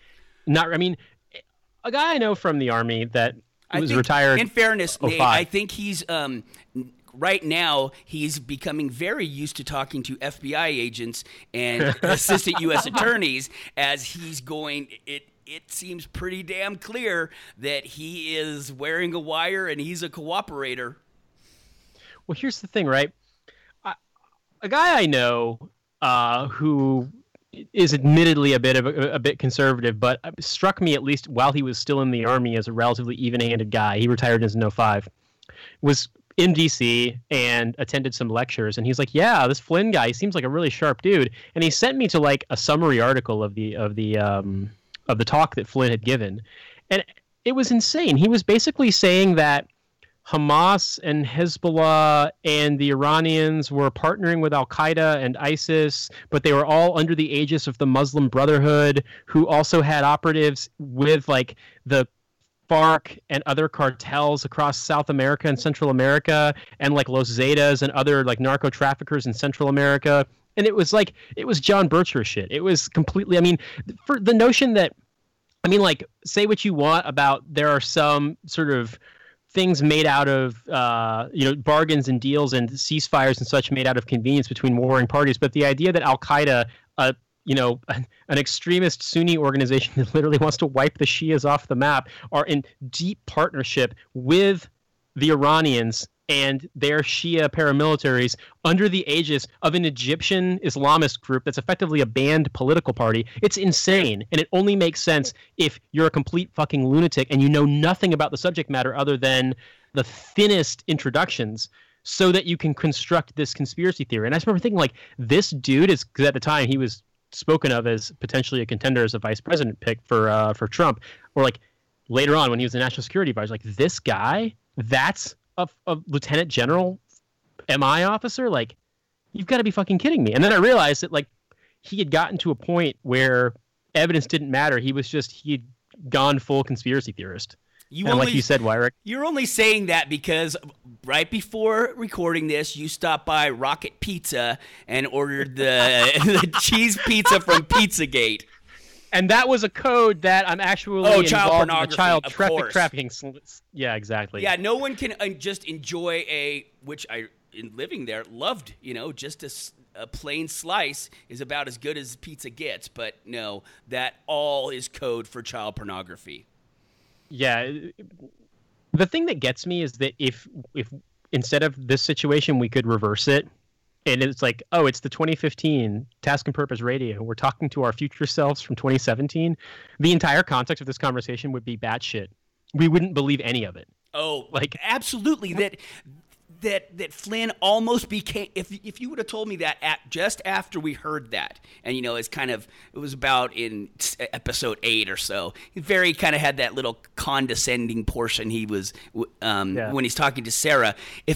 A guy I know from the Army that was retired. In fairness, Nate, I think he's right now he's becoming very used to talking to FBI agents and assistant U.S. attorneys as he's going. It seems pretty damn clear that he is wearing a wire and he's a cooperator. Well, here's the thing, right? A guy I know who is admittedly a bit conservative, but struck me, at least while he was still in the Army, as a relatively even-handed guy. He retired in 2005. Was in D.C. and attended some lectures, and he's like, "Yeah, this Flynn guy, he seems like a really sharp dude." And he sent me to like a summary article of the talk that Flynn had given, and it was insane. He was basically saying that Hamas and Hezbollah and the Iranians were partnering with Al-Qaeda and ISIS, but they were all under the aegis of the Muslim Brotherhood, who also had operatives with like the FARC and other cartels across South America and Central America, and like Los Zetas and other like narco traffickers in Central America. And it was John Bircher shit. It was completely, I mean, for the notion that, I mean, like, say what you want about there are some sort of things made out of, bargains and deals and ceasefires and such made out of convenience between warring parties. But the idea that Al-Qaeda, an extremist Sunni organization that literally wants to wipe the Shias off the map, are in deep partnership with the Iranians and their Shia paramilitaries under the aegis of an Egyptian Islamist group that's effectively a banned political party. It's insane. And it only makes sense if you're a complete fucking lunatic and you know nothing about the subject matter other than the thinnest introductions, so that you can construct this conspiracy theory. And I just remember thinking, like, this dude is, because at the time he was spoken of as potentially a contender as a vice president pick for Trump, or like later on when he was the national security advisor, like, this guy, that's a lieutenant general MI officer? Like, you've got to be fucking kidding me. And then I realized that, like, he had gotten to a point where evidence didn't matter. He had gone full conspiracy theorist. Like you said, Weyrich, you're only saying that because right before recording this, you stopped by Rocket Pizza and ordered the cheese pizza from Pizzagate. And that was a code that I'm actually involved child in the child trafficking. Yeah, exactly. Yeah, no one can just enjoy which I, in living there, loved, just a plain slice is about as good as pizza gets. But no, that all is code for child pornography. Yeah. The thing that gets me is that if instead of this situation, we could reverse it. And it's like, oh, it's the 2015 Task and Purpose Radio. We're talking to our future selves from 2017. The entire context of this conversation would be batshit. We wouldn't believe any of it. Oh, like absolutely. That Flynn almost became. If you would have told me that just after we heard that, and it was about in episode 8 or so. He very kind of had that little condescending portion. He was when he's talking to Sarah.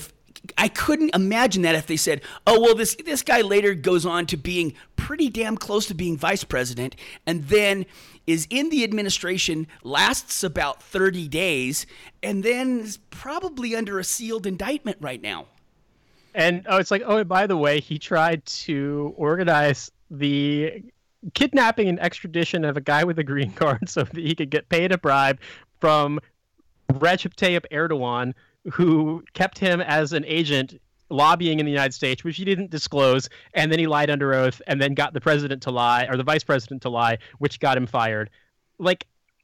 I couldn't imagine that if they said, "Oh, well, this guy later goes on to being pretty damn close to being vice president, and then is in the administration, lasts about 30 days, and then is probably under a sealed indictment right now." And it's like, oh, and by the way, he tried to organize the kidnapping and extradition of a guy with a green card so that he could get paid a bribe from Recep Tayyip Erdogan, who kept him as an agent lobbying in the United States, which he didn't disclose, and then he lied under oath, and then got the president to lie, or the vice president to lie, which got him fired. Like,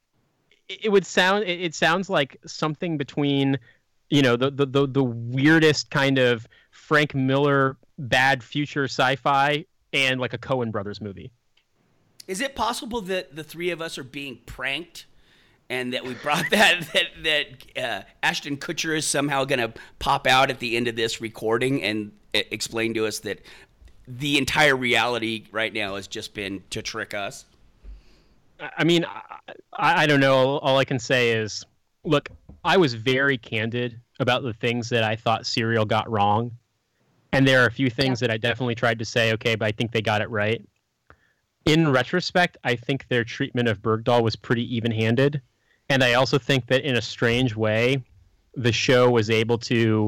it sounds like something between, the weirdest kind of Frank Miller bad future sci-fi and like a Coen Brothers movie. Is it possible that the three of us are being pranked, and that we brought that Ashton Kutcher is somehow going to pop out at the end of this recording and explain to us that the entire reality right now has just been to trick us? I mean, I don't know. All I can say is, look, I was very candid about the things that I thought Serial got wrong. And there are a few things that I definitely tried to say, okay, but I think they got it right. In retrospect, I think their treatment of Bergdahl was pretty even-handed. And I also think that in a strange way, the show was able to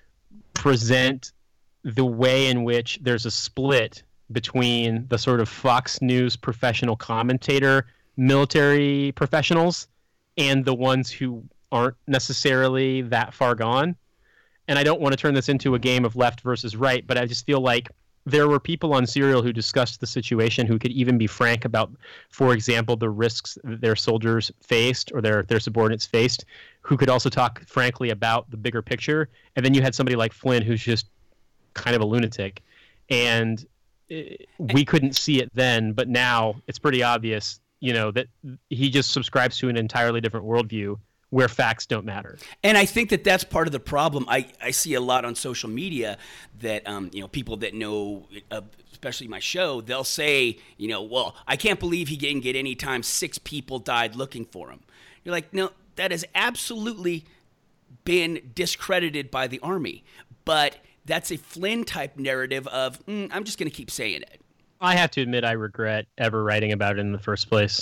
present the way in which there's a split between the sort of Fox News professional commentator military professionals and the ones who aren't necessarily that far gone. And I don't want to turn this into a game of left versus right, but I just feel like there were people on Serial who discussed the situation, who could even be frank about, for example, the risks that their soldiers faced or their subordinates faced, who could also talk frankly about the bigger picture. And then you had somebody like Flynn, who's just kind of a lunatic. And we couldn't see it then, but now it's pretty obvious, that he just subscribes to an entirely different worldview where facts don't matter. And I think that that's part of the problem. I see a lot on social media that, people that know, especially my show, they'll say, well, I can't believe he didn't get any time 6 people died looking for him. You're like, no, that has absolutely been discredited by the Army. But that's a Flynn-type narrative of, I'm just going to keep saying it. I have to admit I regret ever writing about it in the first place.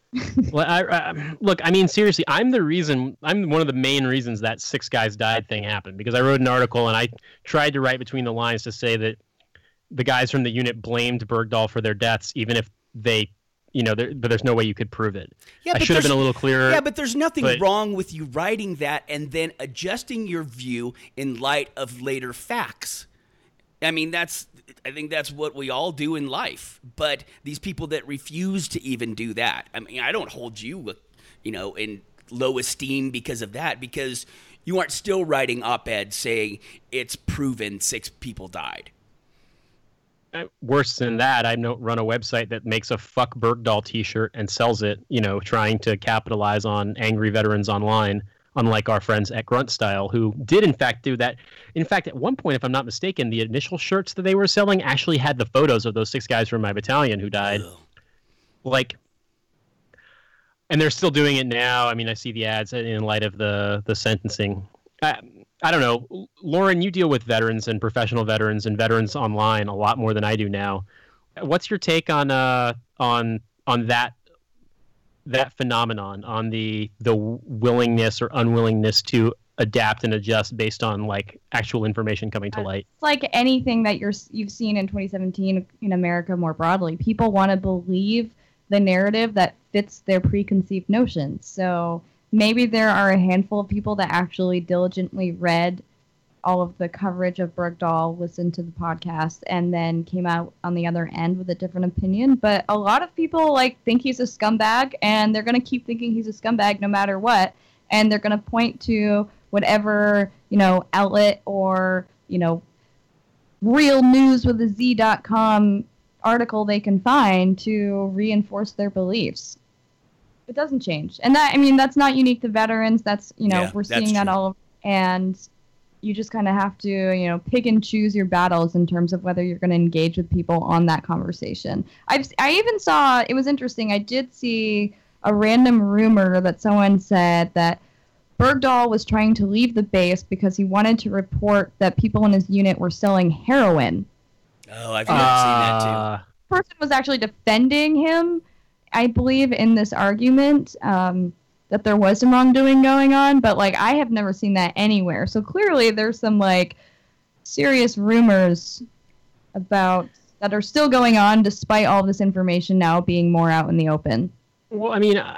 Well, look, I mean, seriously, I'm one of the main reasons that 6 guys died thing happened, because I wrote an article and I tried to write between the lines to say that the guys from the unit blamed Bergdahl for their deaths, even if they, but there's no way you could prove it. Yeah, I should have been a little clearer. Yeah, but there's nothing wrong with you writing that and then adjusting your view in light of later facts. I mean, I think that's what we all do in life. But these people that refuse to even do that, I mean, I don't hold you, in low esteem because of that, because you aren't still writing op-eds saying it's proven 6 people died. Worse than that, I run a website that makes a "Fuck Bergdahl" t-shirt and sells it, trying to capitalize on angry veterans online. Unlike our friends at Grunt Style, who did in fact do that. In fact, at one point, if I'm not mistaken, the initial shirts that they were selling actually had the photos of those 6 guys from my battalion who died. Ugh. And they're still doing it now. I mean, I see the ads in light of the sentencing. I don't know. Lauren, you deal with veterans and professional veterans and veterans online a lot more than I do now. What's your take on that phenomenon, on the willingness or unwillingness to adapt and adjust based on actual information coming to light? It's like anything that you've seen in 2017 in America more broadly. People want to believe the narrative that fits their preconceived notions. So maybe there are a handful of people that actually diligently read all of the coverage of Bergdahl, listened to the podcast, and then came out on the other end with a different opinion. But a lot of people think he's a scumbag, and they're going to keep thinking he's a scumbag no matter what. And they're going to point to whatever, outlet or, realnewswithaz.com article they can find to reinforce their beliefs. It doesn't change. And that's not unique to veterans. That's, we're seeing that all over. And you just kind of have to, pick and choose your battles in terms of whether you're going to engage with people on that conversation. I even saw, it was interesting, I did see a random rumor that someone said that Bergdahl was trying to leave the base because he wanted to report that people in his unit were selling heroin. Oh, I've never seen that too. The person was actually defending him, I believe, in this argument. That there was some wrongdoing going on, but I have never seen that anywhere. So clearly there's some serious rumors about that are still going on despite all of this information now being more out in the open? Well, I mean,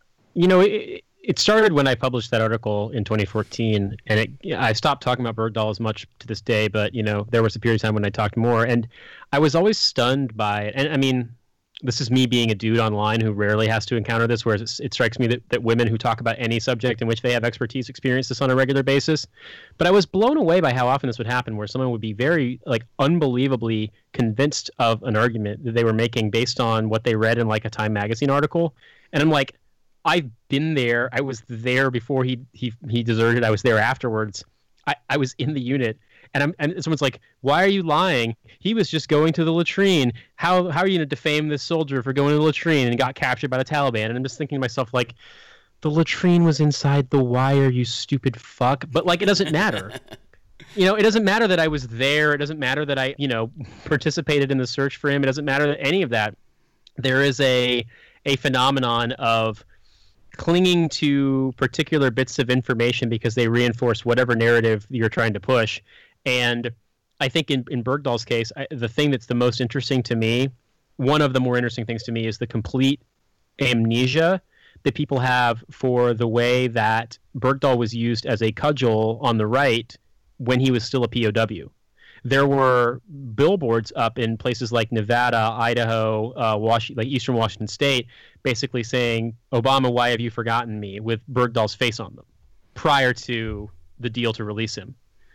it started when I published that article in 2014, and I stopped talking about Bergdahl as much to this day, but, there was a period of time when I talked more, and I was always stunned by it. And, I mean, this is me being a dude online who rarely has to encounter this, whereas it strikes me that women who talk about any subject in which they have expertise experience this on a regular basis. But I was blown away by how often this would happen, where someone would be very, unbelievably convinced of an argument that they were making based on what they read in, a Time magazine article. And I'm like, I've been there. I was there before he deserted. I was there afterwards. I was in the unit. And someone's like, why are you lying? He was just going to the latrine. How are you going to defame this soldier for going to the latrine and got captured by the Taliban? And I'm just thinking to myself, the latrine was inside the wire, you stupid fuck. But, it doesn't matter. It doesn't matter that I was there. It doesn't matter that I, participated in the search for him. It doesn't matter that any of that. There is a phenomenon of clinging to particular bits of information because they reinforce whatever narrative you're trying to push. And I think in Bergdahl's case, the thing that's the most interesting to me, one of the more interesting things to me, is the complete amnesia that people have for the way that Bergdahl was used as a cudgel on the right when he was still a POW. There were billboards up in places like Nevada, Idaho, Eastern Washington State, basically saying, "Obama, why have you forgotten me?" with Bergdahl's face on them, prior to the deal to release him.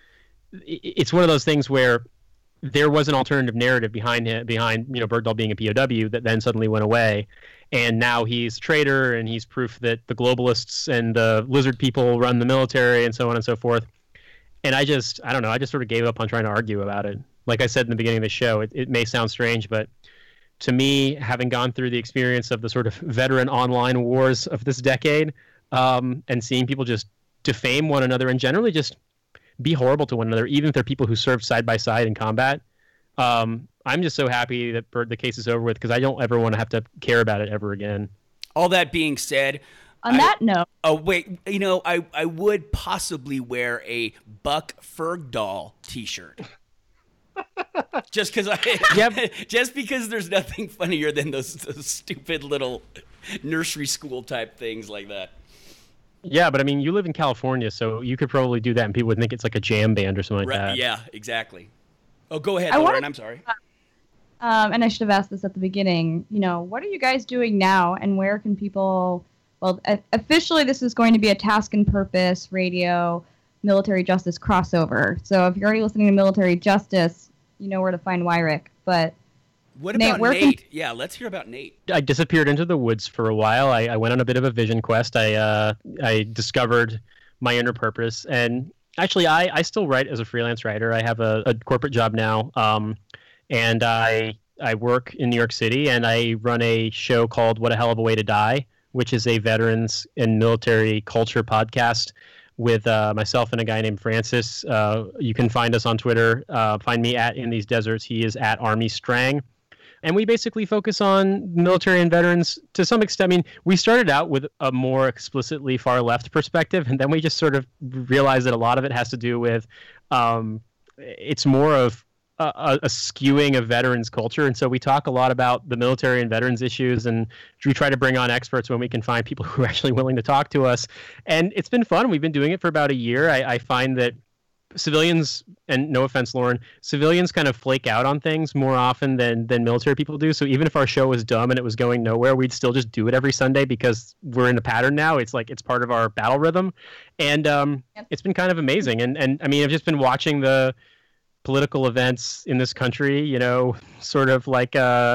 It's one of those things where there was an alternative narrative behind Bergdahl being a POW that then suddenly went away, and now he's a traitor and he's proof that the globalists and the lizard people run the military and so on and so forth. And I don't know, I just sort of gave up on trying to argue about it. Like I said in the beginning of the show, it may sound strange, but to me, having gone through the experience of the sort of veteran online wars of this decade, and seeing people just defame one another and generally just be horrible to one another, even if they're people who served side by side in combat. I'm just so happy that the case is over with, because I don't ever want to have to care about it ever again. All that being said, on that note, oh wait, I would possibly wear a Buck Bergdahl t-shirt. Just because there's nothing funnier than those stupid little nursery school type things like that. Yeah, but I mean, you live in California, so you could probably do that, and people would think it's like a jam band or something like that. Yeah, exactly. Oh, go ahead, Lauren. I'm sorry. And I should have asked this at the beginning. What are you guys doing now, and where can people? Well, officially, this is going to be a Task and Purpose Radio Military Justice crossover. So if you're already listening to Military Justice, you know where to find Wyrick. But what about Nate? Yeah, let's hear about Nate. I disappeared into the woods for a while. I went on a bit of a vision quest. I discovered my inner purpose. And actually, I still write as a freelance writer. I have a corporate job now. And I work in New York City, and I run a show called What a Hell of a Way to Die, which is a veterans and military culture podcast with myself and a guy named Francis. You can find us on Twitter. Find me at In These Deserts. He is at Army Strang. And we basically focus on military and veterans to some extent. I mean, we started out with a more explicitly far left perspective, and then we just sort of realized that a lot of it has to do with it's more of a skewing of veterans culture. And so we talk a lot about the military and veterans issues, and we try to bring on experts when we can find people who are actually willing to talk to us. And it's been fun. We've been doing it for about a year. I find that civilians, and no offense, Lauren, civilians kind of flake out on things more often than military people do. So even if our show was dumb and it was going nowhere, we'd still just do it every Sunday because we're in a pattern now. It's like it's part of our battle rhythm. And It's been kind of amazing. And I mean, I've just been watching the political events in this country, sort of like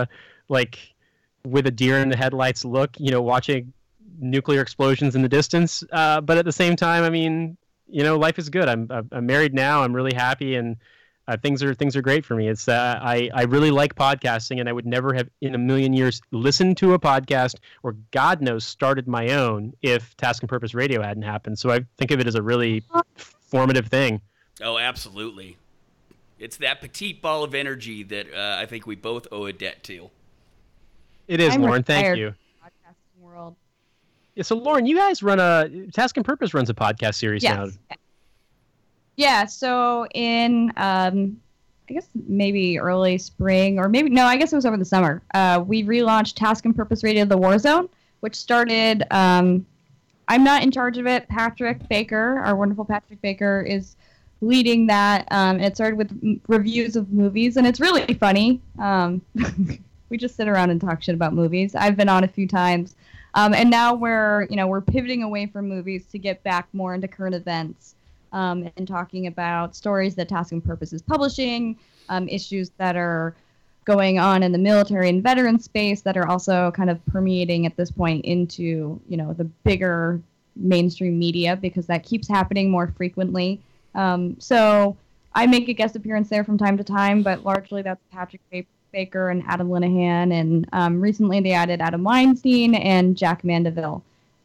with a deer in the headlights look, watching nuclear explosions in the distance. But at the same time, I mean, life is good. I'm married now. I'm really happy, and things are great for me. It's I really like podcasting, and I would never have in a million years listened to a podcast, or God knows started my own, if Task and Purpose Radio hadn't happened. So I think of it as a really formative thing. Oh, absolutely. It's that petite ball of energy that I think we both owe a debt to. It is, Lauren. Thank you. Podcasting world. Yeah, so Lauren, you guys run Task and Purpose runs a podcast series now. Yeah. So in I guess maybe early spring, or maybe, no, I guess it was over the summer. We relaunched Task and Purpose Radio, The War Zone, which started, I'm not in charge of it. Patrick Baker, our wonderful Patrick Baker, is leading that. And it started with reviews of movies, and it's really funny. We just sit around and talk shit about movies. I've been on a few times. And now we're pivoting away from movies to get back more into current events, and talking about stories that Task and Purpose is publishing, issues that are going on in the military and veteran space that are also kind of permeating at this point into, the bigger mainstream media, because that keeps happening more frequently. So I make a guest appearance there from time to time, but largely that's Patrick Baker and Adam Linehan, and recently they added Adam Weinstein and Jack Mandeville.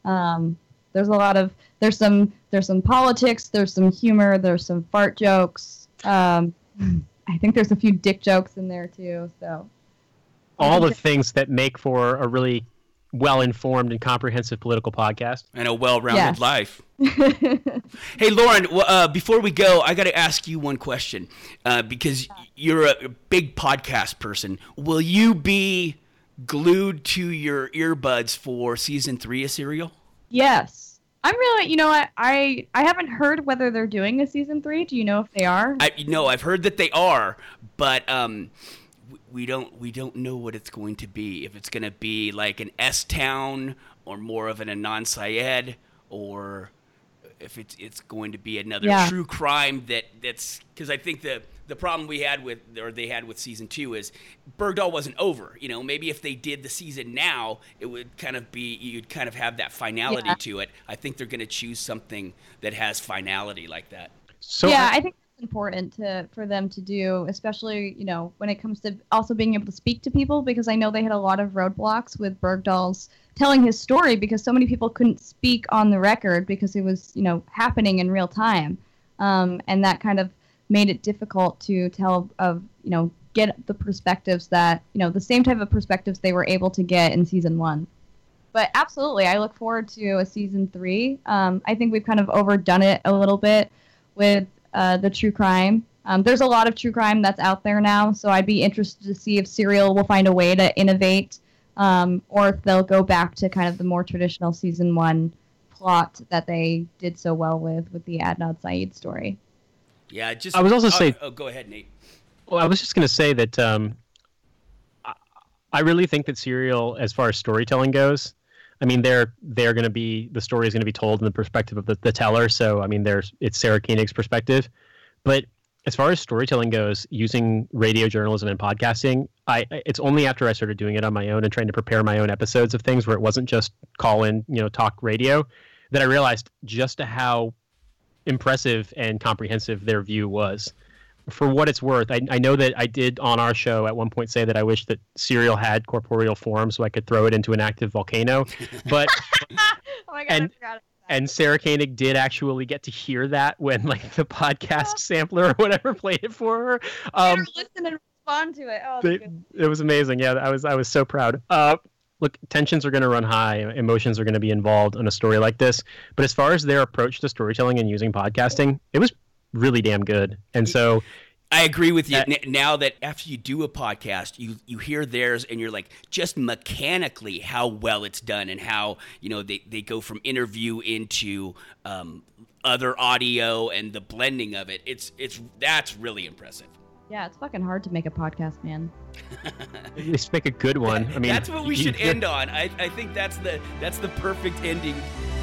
There's some politics, there's some humor, there's some fart jokes. I think there's a few dick jokes in there too. So all the things that make for a really well-informed and comprehensive political podcast and a well-rounded life. Hey, Lauren, before we go, I got to ask you one question, because you're a big podcast person. Will you be glued to your earbuds for season 3 of Serial? Yes. I'm really, I haven't heard whether they're doing a season 3. Do you know if they are? I've heard that they are, but we don't know what it's going to be. If it's going to be like an S-Town or more of an Anan Syed, or if it's going to be another true crime that's because I think the problem they had with season 2 is Bergdahl wasn't over. Maybe if they did the season now, it would kind of be, you'd kind of have that finality to it. I think they're going to choose something that has finality like that. So I think it's important for them to do, especially, when it comes to also being able to speak to people, because I know they had a lot of roadblocks with Bergdahl's telling his story, because so many people couldn't speak on the record because it was, happening in real time. And that kind of made it difficult to get the perspectives that, the same type of perspectives they were able to get in season 1. But absolutely, I look forward to a season 3. I think we've kind of overdone it a little bit with the true crime. There's a lot of true crime that's out there now, so I'd be interested to see if Serial will find a way to innovate, or if they'll go back to kind of the more traditional season 1 plot that they did so well with the Adnan Syed story. Yeah, I was also saying. Oh, go ahead, Nate. Well, I was just going to say that I really think that Serial, as far as storytelling goes, I mean, the story is going to be told in the perspective of the teller. So, I mean, it's Sarah Koenig's perspective. But as far as storytelling goes, using radio journalism and podcasting, it's only after I started doing it on my own and trying to prepare my own episodes of things where it wasn't just call in, talk radio, that I realized just how impressive and comprehensive their view was. For what it's worth, I know that I did on our show at one point say that I wish that Serial had corporeal form so I could throw it into an active volcano. But oh my God, I forgot about that. And Sarah Koenig did actually get to hear that when the podcast sampler or whatever played it for her. Listen and respond to it. Oh, it was amazing. Yeah, I was so proud. Look, tensions are going to run high. Emotions are going to be involved in a story like this. But as far as their approach to storytelling and using podcasting, it was really damn good. And so I agree with you. Now that after you do a podcast, you hear theirs and you're like, just mechanically how well it's done and how, they go from interview into other audio and the blending of it. That's really impressive. Yeah, it's fucking hard to make a podcast, man. Let's make a good one. I mean, that's what we should end on. I think that's the perfect ending.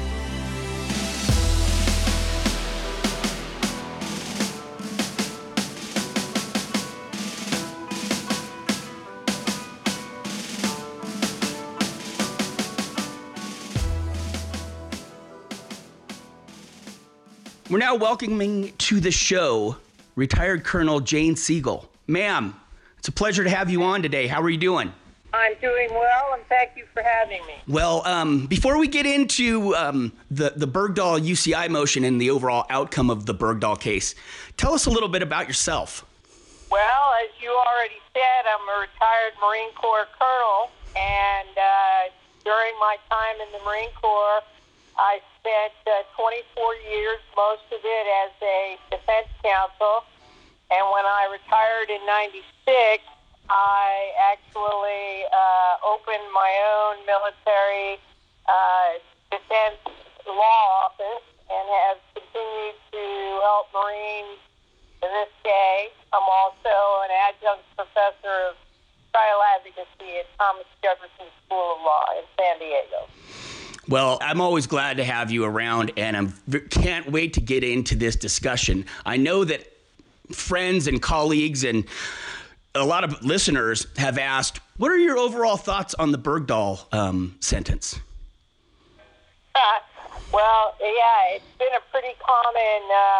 We're now welcoming to the show retired Colonel Jane Siegel. Ma'am, it's a pleasure to have you on today. How are you doing? I'm doing well, and thank you for having me. Well, before we get into the Bergdahl UCI motion and the overall outcome of the Bergdahl case, tell us a little bit about yourself. Well, as you already said, I'm a retired Marine Corps colonel, and during my time in the Marine Corps, I spent 24 years, most of it as a defense counsel, And when I retired in 96, I actually opened my own military defense law office and have continued to help Marines to this day. I'm also an adjunct professor of trial advocacy at Thomas Jefferson School of Law in San Diego. Well, I'm always glad to have you around, and I can't wait to get into this discussion. I know that friends and colleagues and a lot of listeners have asked, what are your overall thoughts on the Bergdahl sentence? Well, yeah, it's been a pretty common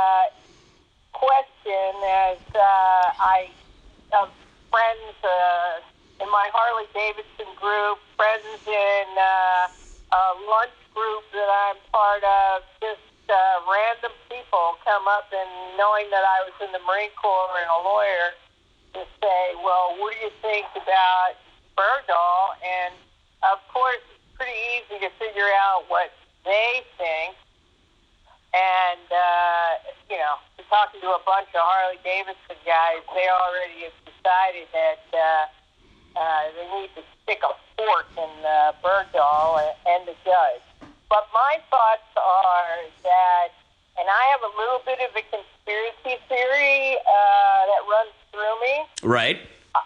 question as I have friends in my Harley-Davidson group, friends in a lunch group that I'm part of, just random people come up and knowing that I was in the Marine Corps and a lawyer to say, well, what do you think about Bergdahl? And, of course, it's pretty easy to figure out what they think. And, talking to a bunch of Harley-Davidson guys, they already have decided that they need to stick a fork in Bergdahl and the judge. But my thoughts are that, and I have a little bit of a conspiracy theory that runs through me. Right.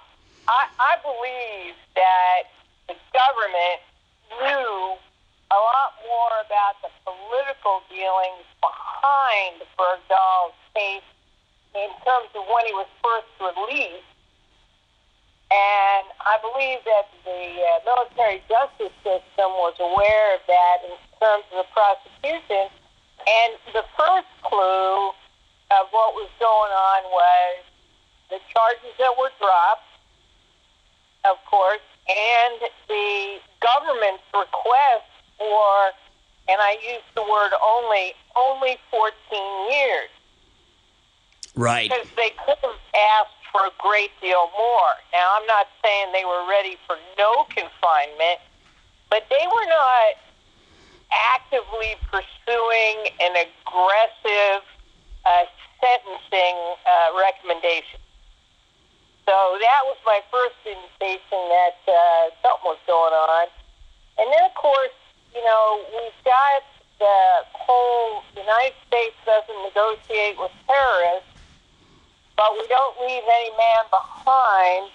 I believe that the government knew a lot more about the political dealings behind Bergdahl's case in terms of when he was first released. And I believe that the military justice system was aware of that in terms of the prosecution. And the first clue of what was going on was the charges that were dropped, of course, and the government's request for, and I use the word only 14 years. Right. Because they could have asked for a great deal more. Now, I'm not saying they were ready for no confinement, but they were not actively pursuing an aggressive sentencing recommendation. So that was my first indication that something was going on. And then, of course, we've got the whole United States doesn't negotiate with terrorists, but we don't leave any man behind.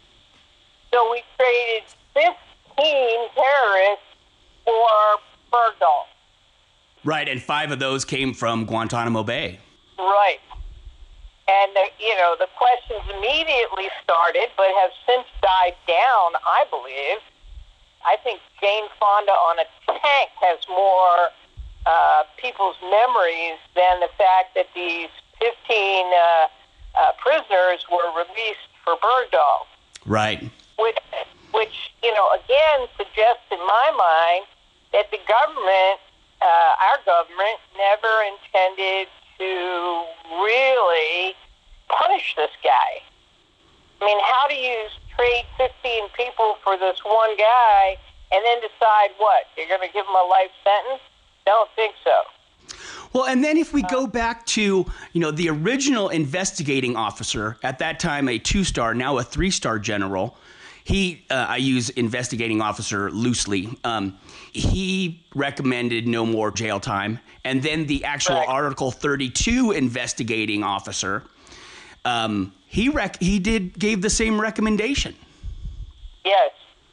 So we traded 15 terrorists for Bergdahl. Right, and 5 of those came from Guantanamo Bay. Right. And, the questions immediately started, but have since died down, I believe. I think Jane Fonda on a tank has more people's memories than the fact that these 15 prisoners were released for Bergdahl. Right. Which again suggests in my mind that the government, our government, never intended to really punish this guy. I mean, how do you trade 15 people for this one guy and then decide what? You're going to give him a life sentence? Don't think so. Well, and then if we go back to, the original investigating officer, at that time a 2-star, now a 3-star general, I use investigating officer loosely, he recommended no more jail time. And then the actual Article 32 investigating officer, he gave the same recommendation. Yes.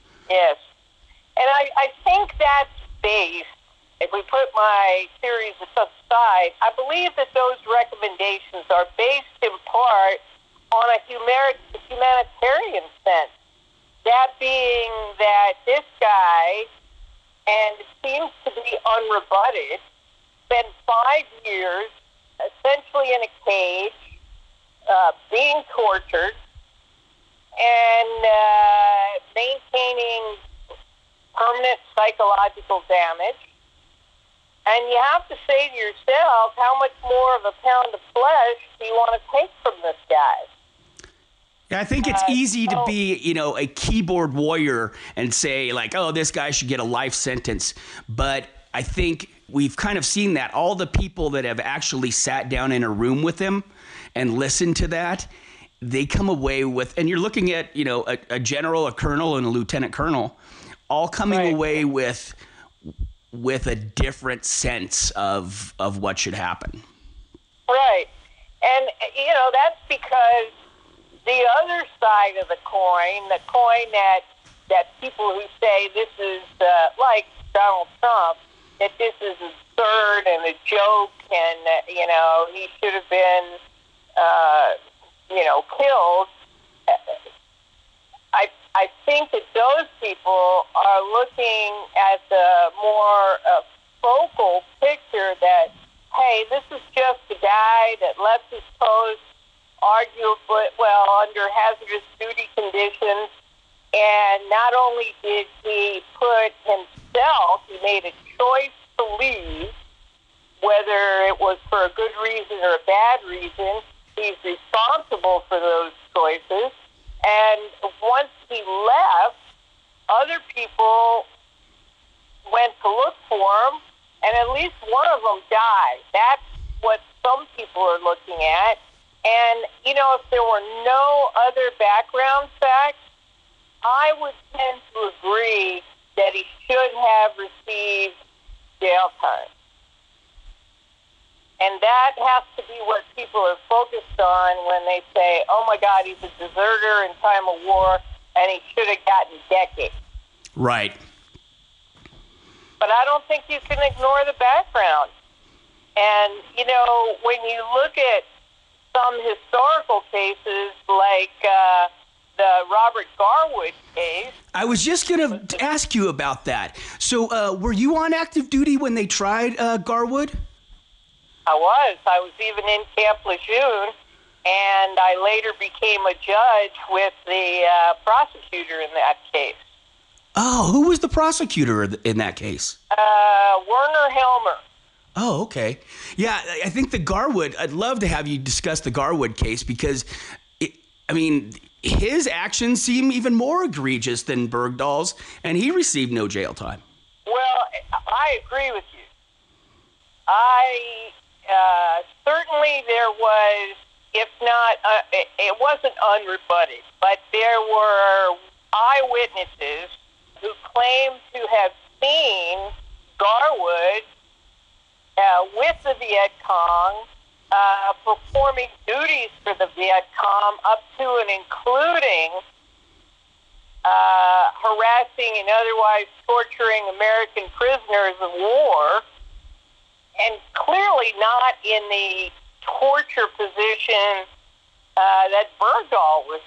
And I think that's based, if we put my theories aside, I believe that those recommendations are based in part on a humanitarian sense. That being that this guy, and it seems to be unrebutted, spent 5 years essentially in a cage, being tortured, and maintaining permanent psychological damage. And you have to say to yourself, how much more of a pound of flesh do you want to take from this guy? Yeah, I think it's easy to be, a keyboard warrior and say like, oh, this guy should get a life sentence. But I think we've kind of seen that. All the people that have actually sat down in a room with him and listened to that, they come away with, and you're looking at, a general, a colonel, and a lieutenant colonel, all coming away with a different sense of what should happen. Right. And, that's because the other side of the coin that people who say this is, like Donald Trump, that this is absurd and a joke and, he should have been, killed. I think that those people are looking at the more focal picture that, hey, this is just a guy that left his post arguably, under hazardous duty conditions. And not only did he put himself, he made a choice to leave, whether it was for a good reason or a bad reason. He's responsible for those choices. And once he left, other people went to look for him, and at least one of them died. That's what some people are looking at. And, if there were no other background facts, I would tend to agree that he should have received jail time. And that has to be what people are focused on when they say, oh, my God, he's a deserter in time of war, and he should have gotten decades. Right. But I don't think you can ignore the background. And, when you look at some historical cases like the Robert Garwood case. I was just going to ask you about that. So were you on active duty when they tried Garwood? I was. I was even in Camp Lejeune, and I later became a judge with the prosecutor in that case. Oh, who was the prosecutor in that case? Werner Helmer. Oh, okay. Yeah, I think the Garwood, I'd love to have you discuss the Garwood case because, his actions seem even more egregious than Bergdahl's, and he received no jail time. Well, I agree with you. Certainly there was, if not, it wasn't unrebutted, but there were eyewitnesses who claimed to have seen Garwood with the Viet Cong performing duties for the Viet Cong up to and including harassing and otherwise torturing American prisoners of war, and clearly not in the torture position that Bergdahl was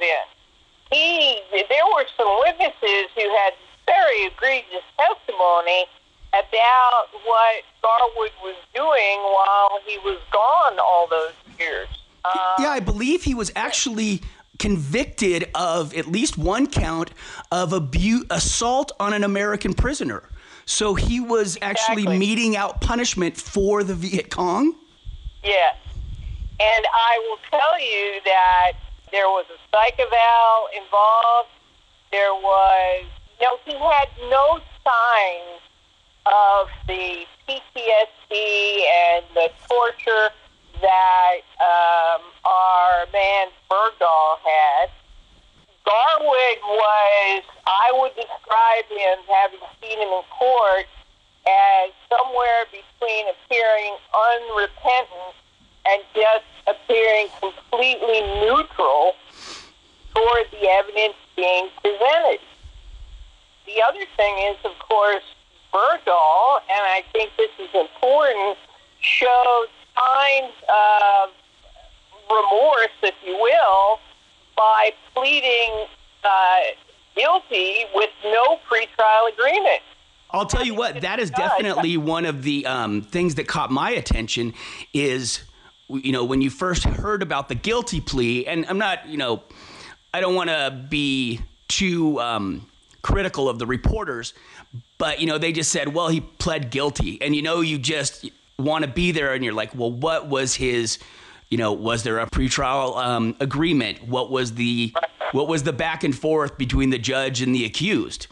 in. There were some witnesses who had very egregious testimony about what Garwood was doing while he was gone all those years. Yeah, I believe he was actually convicted of at least one count of assault on an American prisoner. So he was actually meting out punishment for the Viet Cong? Yes. And I will tell you that there was a psych eval involved. There was, he had no signs of the PTSD and the torture that our man Bergdahl had. Garwood was, I would describe him, having seen him in court, as somewhere between appearing unrepentant and just appearing completely neutral toward the evidence being presented. The other thing is, of course, Bergdahl, and I think this is important, showed signs of remorse, if you will, by pleading guilty with no pretrial agreement. I'll tell you what, that is definitely one of the things that caught my attention is, when you first heard about the guilty plea, and I'm not, I don't want to be too critical of the reporters, but, they just said, well, he pled guilty. And, you just want to be there and you're like, well, what was his, was there a pretrial agreement? What was the back and forth between the judge and the accused?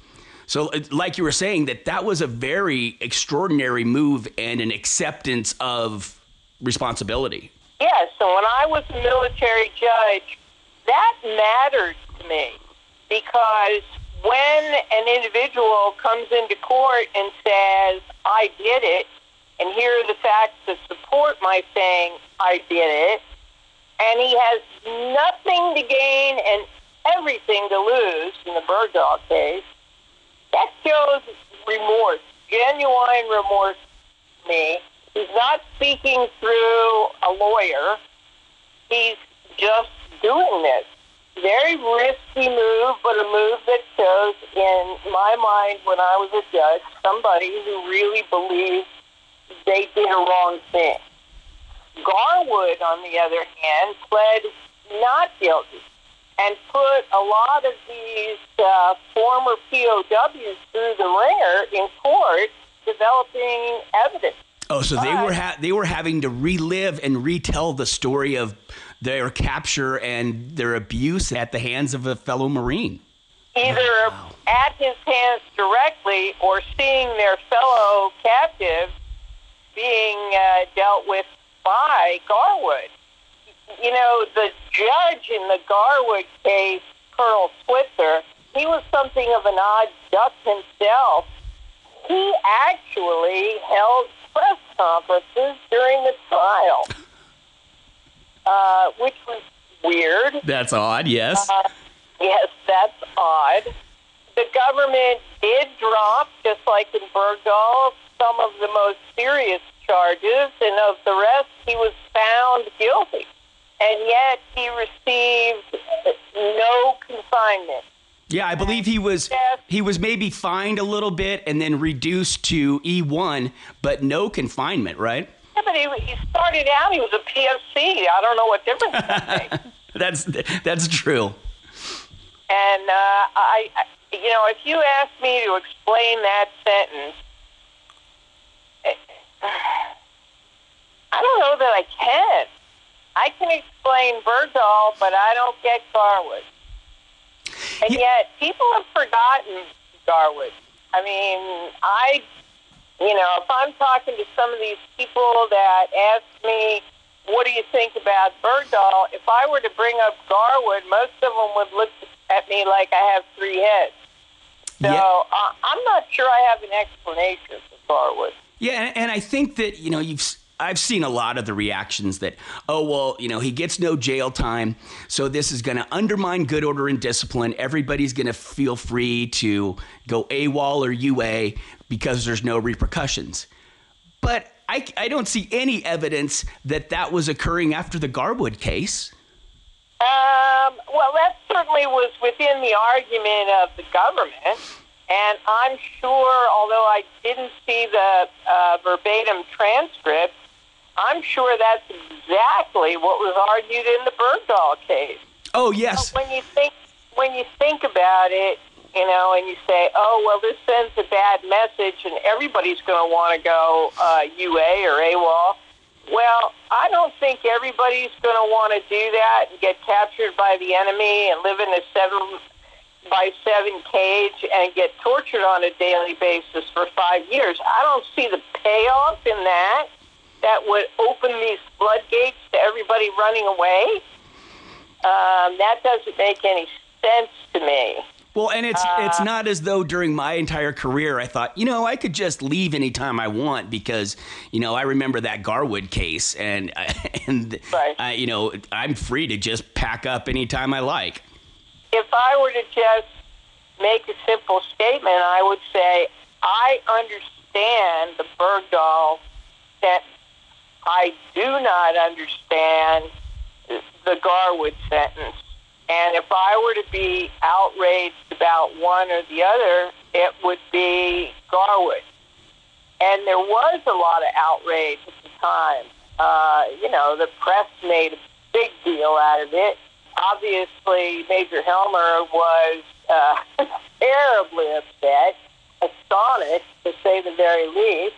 So like you were saying, that was a very extraordinary move and an acceptance of responsibility. Yes, and when I was a military judge, that mattered to me, because when an individual comes into court and says, I did it, and here are the facts that support my saying I did it, and he has nothing to gain and everything to lose in the Bergdahl case, that shows remorse, genuine remorse to me. He's not speaking through a lawyer. He's just doing this. Very risky move, but a move that shows, in my mind, when I was a judge, somebody who really believed they did a wrong thing. Garwood, on the other hand, pled not guilty and put a lot of these former POWs through the ringer in court, developing evidence. Oh, so they were having to relive and retell the story of their capture and their abuse at the hands of a fellow Marine. Either at his hands directly or seeing their fellow captives being dealt with by Garwood. You know, the judge in the Garwood case, Colonel Switzer, he was something of an odd duck himself. He actually held press conferences during the trial, which was weird. That's odd, yes. Yes, that's odd. The government did drop, just like in Bergdahl, some of the most serious charges, and of the rest, he was found guilty. And yet, he received no confinement. Yeah, I believe he was maybe fined a little bit and then reduced to E1, but no confinement, right? Yeah, but he started out, he was a PFC. I don't know what difference that makes. That's true. And I, if you ask me to explain that sentence, I don't know that I can. I can explain Bergdahl, but I don't get Garwood. And yet, people have forgotten Garwood. I mean, if I'm talking to some of these people that ask me, what do you think about Bergdahl? If I were to bring up Garwood, most of them would look at me like I have three heads. So I'm not sure I have an explanation for Garwood. Yeah, and I think that, I've seen a lot of the reactions that, he gets no jail time, so this is going to undermine good order and discipline. Everybody's going to feel free to go AWOL or UA because there's no repercussions. But I don't see any evidence that was occurring after the Garwood case. Well, that certainly was within the argument of the government. And I'm sure, although I didn't see the verbatim transcript, I'm sure that's exactly what was argued in the Bergdahl case. Oh, yes. But when you think about it, and you say, this sends a bad message and everybody's going to want to go UA or AWOL. Well, I don't think everybody's going to want to do that and get captured by the enemy and live in a 7x7 cage and get tortured on a daily basis for 5 years. I don't see the payoff in that would open these floodgates to everybody running away. That doesn't make any sense to me. Well, and it's not as though during my entire career I thought, I could just leave anytime I want because, I remember that Garwood case and right. I'm free to just pack up anytime I like. If I were to just make a simple statement, I would say I understand the Bergdahl sentence. I do not understand the Garwood sentence. And if I were to be outraged about one or the other, it would be Garwood. And there was a lot of outrage at the time. The press made a big deal out of it. Obviously, Major Helmer was terribly upset, astonished, to say the very least.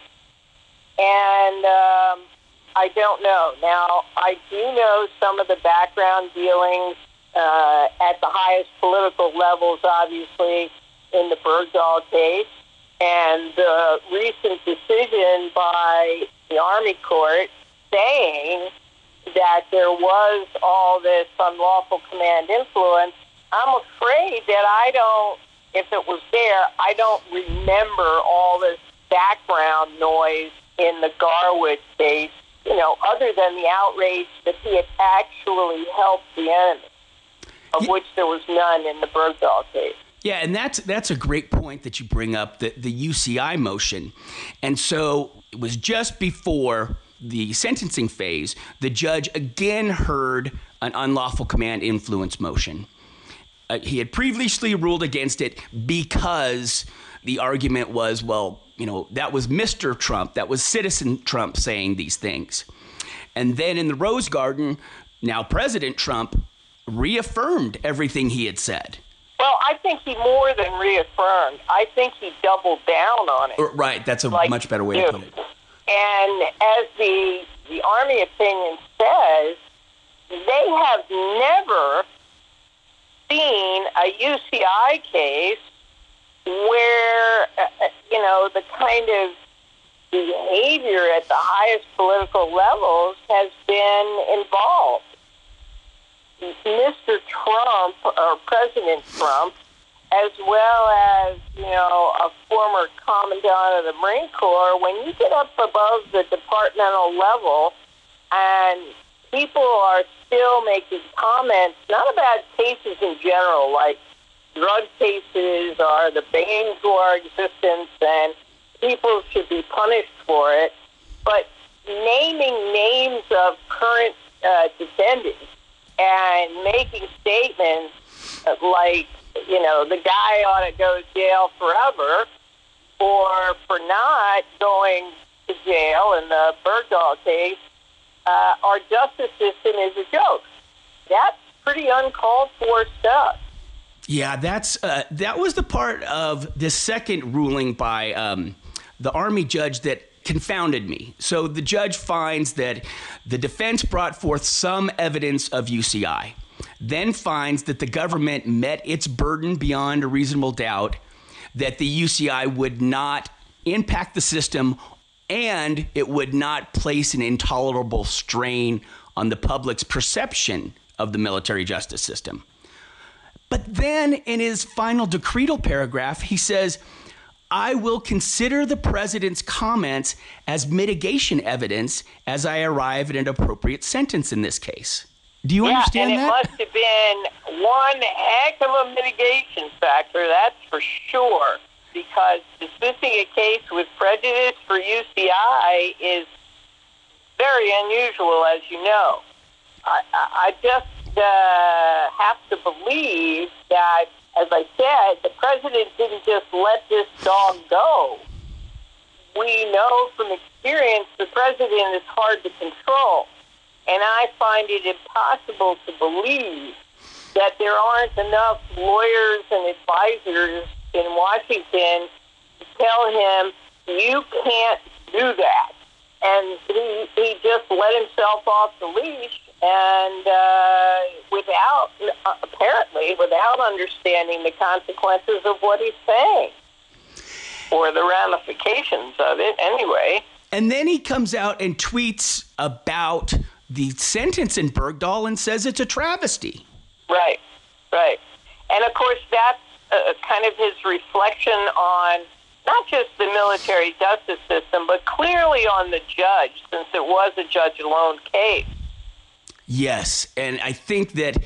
And I don't know. Now, I do know some of the background dealings at the highest political levels, obviously, in the Bergdahl case, and the recent decision by the Army Court saying that there was all this unlawful command influence. I'm afraid that if it was there, I don't remember all this background noise in the Garwood case, other than the outrage that he had actually helped the enemy, of which there was none in the Bergdahl case. Yeah, and that's a great point that you bring up, the UCI motion. And so it was just before the sentencing phase, the judge again heard an unlawful command influence motion. He had previously ruled against it because the argument was, that was Mr. Trump, that was Citizen Trump saying these things. And then in the Rose Garden, now President Trump reaffirmed everything he had said. Well, I think he more than reaffirmed. I think he doubled down on it. Right, that's a much better way to put it. And as the Army opinion says, they have never seen a UCI case where, the kind of behavior at the highest political levels has been involved. Mr. Trump, or President Trump, as well as, a former commandant of the Marine Corps, when you get up above the departmental level and people are still making comments, not about cases in general, like drug cases are the bane to our existence and people should be punished for it, but naming names of current defendants and making statements like, the guy ought to go to jail forever, or for not going to jail in the Bergdahl case, our justice system is a joke. That's pretty uncalled for stuff. Yeah, that was the part of the second ruling by the Army judge that confounded me. So the judge finds that the defense brought forth some evidence of UCI, then finds that the government met its burden beyond a reasonable doubt, that the UCI would not impact the system and it would not place an intolerable strain on the public's perception of the military justice system. But then in his final decretal paragraph, he says, I will consider the president's comments as mitigation evidence as I arrive at an appropriate sentence in this case. Do you understand that? Yeah, and it must have been one heck of a mitigation factor, that's for sure, because dismissing a case with prejudice for UCI is very unusual, as you know. I just have to believe that, as I said, the president didn't just let this dog go. We know from experience the president is hard to control. And I find it impossible to believe that there aren't enough lawyers and advisors in Washington to tell him, you can't do that. And he just let himself off the leash and without understanding the consequences of what he's saying, or the ramifications of it anyway. And then he comes out and tweets about the sentence in Bergdahl and says it's a travesty. Right. And of course, that's kind of his reflection on not just the military justice system, but clearly on the judge, since it was a judge-alone case. Yes, and I think that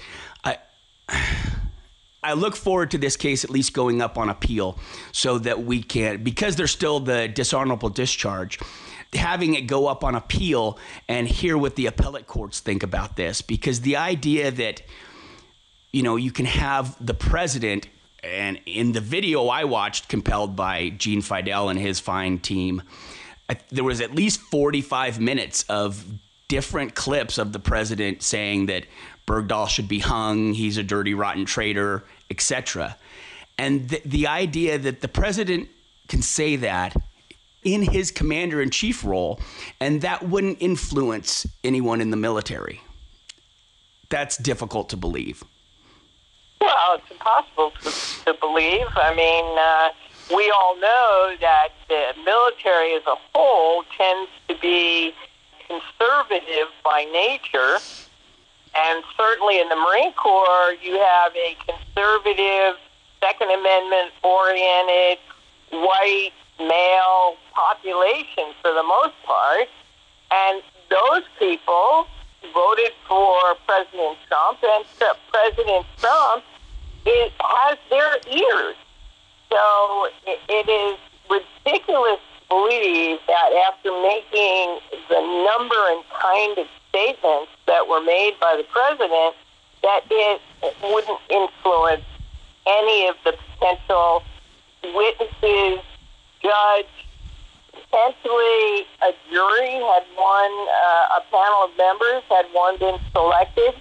I look forward to this case at least going up on appeal so that we can, because there's still the dishonorable discharge, having it go up on appeal and hear what the appellate courts think about this. Because the idea that, you can have the president, and in the video I watched compelled by Gene Fidel and his fine team, there was at least 45 minutes of different clips of the president saying that Bergdahl should be hung, he's a dirty, rotten traitor, etc. And the idea that the president can say that in his commander-in-chief role, and that wouldn't influence anyone in the military. That's difficult to believe. Well, it's impossible to believe. I mean, we all know that the military as a whole tends to be conservative by nature. And certainly in the Marine Corps, you have a conservative, Second Amendment-oriented, white, male population for the most part. And those people voted for President Trump, and President Trump has their ears. So it is ridiculous to believe that after making the number and kind of statements that were made by the president, that it wouldn't influence any of the potential witnesses, judge. Potentially a jury had one, a panel of members had one been selected.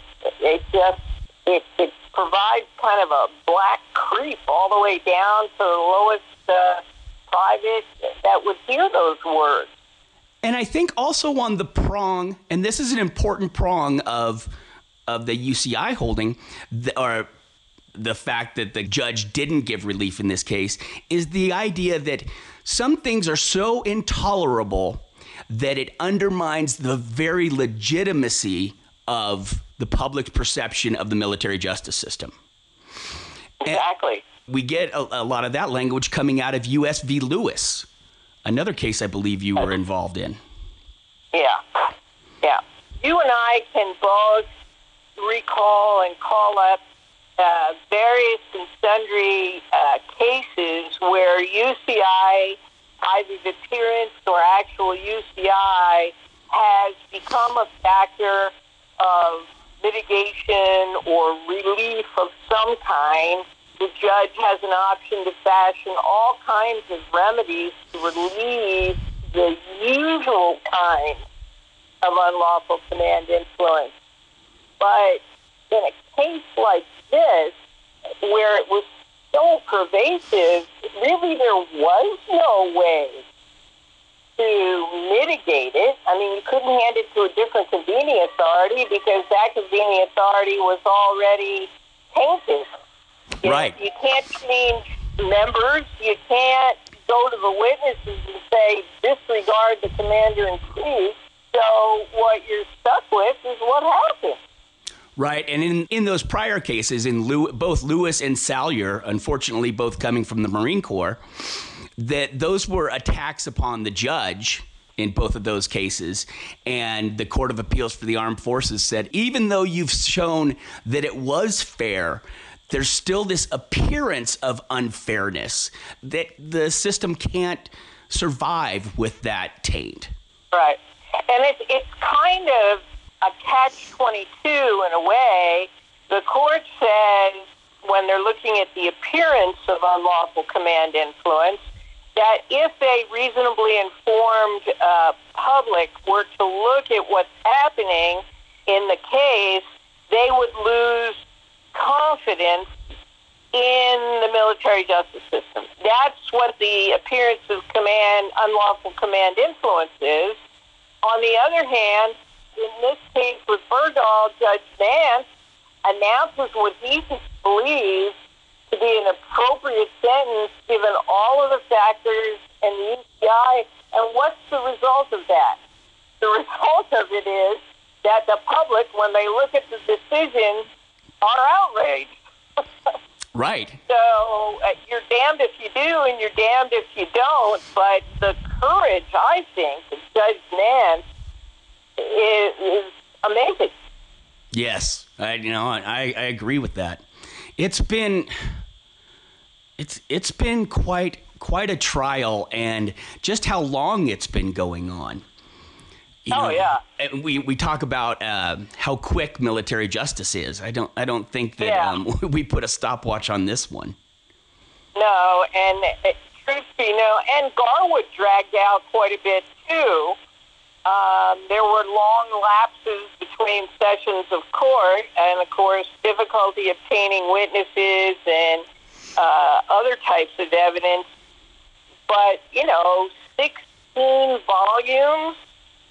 It provides kind of a black creep all the way down to the lowest private that would hear those words. And I think also on the prong, and this is an important prong of the UCI holding, or the fact that the judge didn't give relief in this case, is the idea that some things are so intolerable that it undermines the very legitimacy of the public perception of the military justice system. Exactly. And we get a lot of that language coming out of U.S. v. Lewis, another case I believe you were involved in. Yeah. You and I can both recall and call up various and sundry cases where UCI, either deterrence or actual UCI, has become a factor of mitigation or relief of some kind. The judge has an option to fashion all kinds of remedies to relieve the usual kind of unlawful command influence. But in a case like this, where it was so pervasive, really there was no way to mitigate it. I mean, you couldn't hand it to a different convening authority because that convening authority was already tainted. Right. You can't change members. You can't go to the witnesses and say, disregard the commander-in-chief. So what you're stuck with is what happened. Right, and in those prior cases, in both Lewis and Salyer, unfortunately both coming from the Marine Corps, that those were attacks upon the judge in both of those cases. And the Court of Appeals for the Armed Forces said, even though you've shown that it was fair, there's still this appearance of unfairness that the system can't survive with that taint. Right. And it's kind of a catch-22 in a way. The court says, when they're looking at the appearance of unlawful command influence, that if a reasonably informed public were to look at what's happening in the case, they would lose confidence in the military justice system. That's what the appearance of unlawful command influence is. On the other hand, in this case with Bergdahl, Judge Nance announces what he believes to be an appropriate sentence given all of the factors and the UCI. And what's the result of that? The result of it is that the public, when they look at the decision, are outraged. Right. So you're damned if you do and you're damned if you don't. But the courage, I think, of Judge Nance is amazing. Yes, I agree with that. It's been quite a trial, and just how long it's been going on. Yeah. We talk about how quick military justice is. I don't think that we put a stopwatch on this one. No, and truth be known, and Garwood dragged out quite a bit too. There were long lapses between sessions of court, and of course, difficulty obtaining witnesses and other types of evidence. But 16 volumes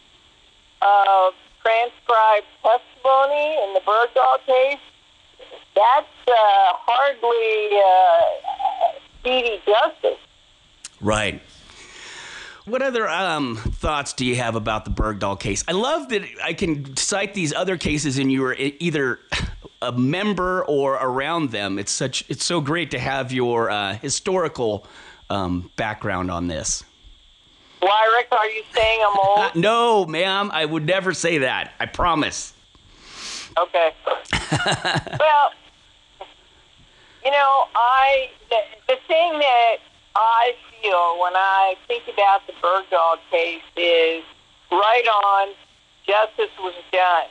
of transcribed testimony in the Bergdahl case. that's hardly speedy justice. Right. What other thoughts do you have about the Bergdahl case? I love that I can cite these other cases and you were either a member or around them. It's so great to have your historical background on this. Why, Rick, are you saying I'm old? No, ma'am, I would never say that. I promise. Okay. Well, the thing that I feel when I think about the Bergdahl case is right on, justice was done.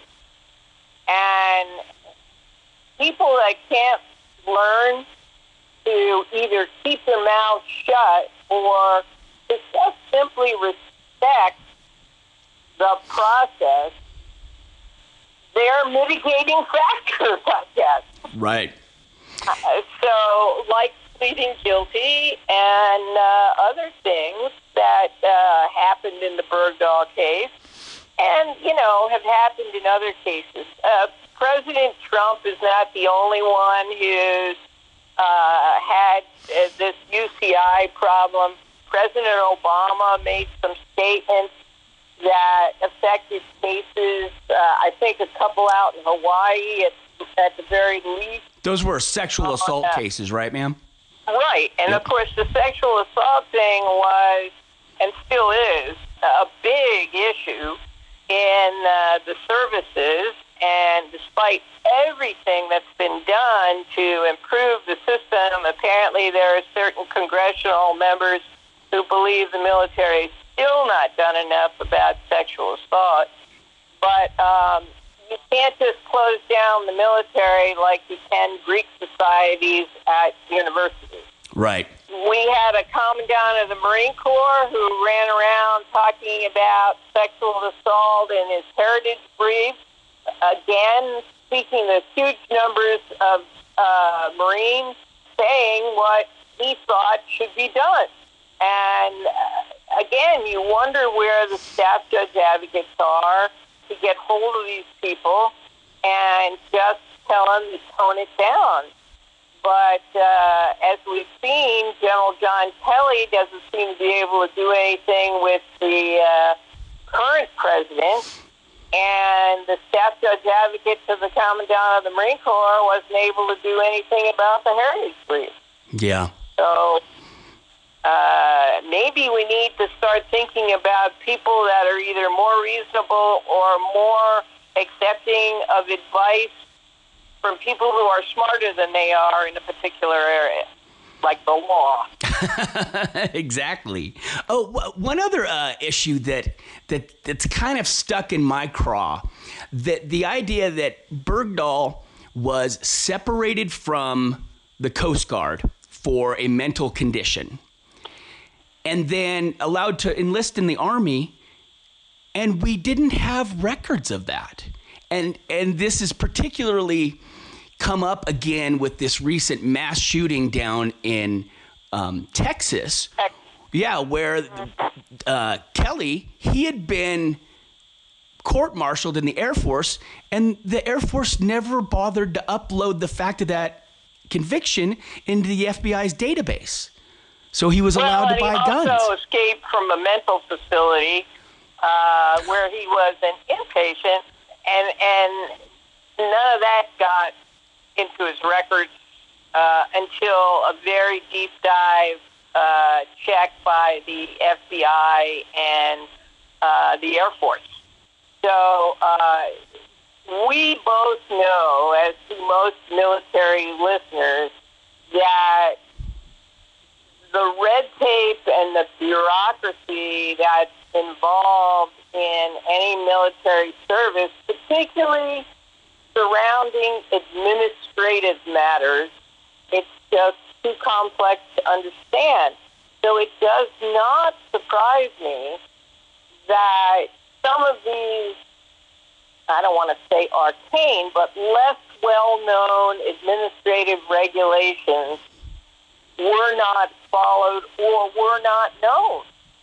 And people that can't learn to either keep their mouths shut or to just simply respect the process, they're mitigating factors, I guess. Right. So, like pleading guilty and other things that happened in the Bergdahl case and, have happened in other cases. President Trump is not the only one who's had this UCI problem. President Obama made some statements that affected cases, I think a couple out in Hawaii at the very least. Those were sexual assault cases, right, ma'am? Right. And, of course, the sexual assault thing was, and still is, a big issue in the services. And despite everything that's been done to improve the system, apparently there are certain congressional members who believe the military is still not done enough about sexual assault. But you can't just close down the military like you can Greek societies at universities. Right. We had a commandant of the Marine Corps who ran around talking about sexual assault in his heritage brief. Again, speaking the huge numbers of Marines saying what he thought should be done. And again, you wonder where the staff judge advocates are to get hold of these people and just tell them to tone it down. But as we've seen, General John Kelly doesn't seem to be able to do anything with the current president. And the staff judge advocate to the commandant of the Marine Corps wasn't able to do anything about the heritage brief. Yeah. So maybe we need to start thinking about people that are either more reasonable or more accepting of advice from people who are smarter than they are in a particular area, like the law. Exactly. Oh, one other issue that's kind of stuck in my craw, that the idea that Bergdahl was separated from the Coast Guard for a mental condition and then allowed to enlist in the Army, and we didn't have records of that. And this is particularly come up again with this recent mass shooting down in Texas. Yeah, where Kelly, he had been court-martialed in the Air Force, and the Air Force never bothered to upload the fact of that conviction into the FBI's database. So he was allowed to buy guns. He also escaped from a mental facility where he was an inpatient, and none of that got into his records until a very deep dive check by the FBI and the Air Force. So we both know, as do most military listeners, that the red tape and the bureaucracy that's involved in any military service, particularly surrounding administrative matters, it's just too complex to understand. So it does not surprise me that some of these, I don't want to say arcane, but less well-known administrative regulations were not followed or were not known.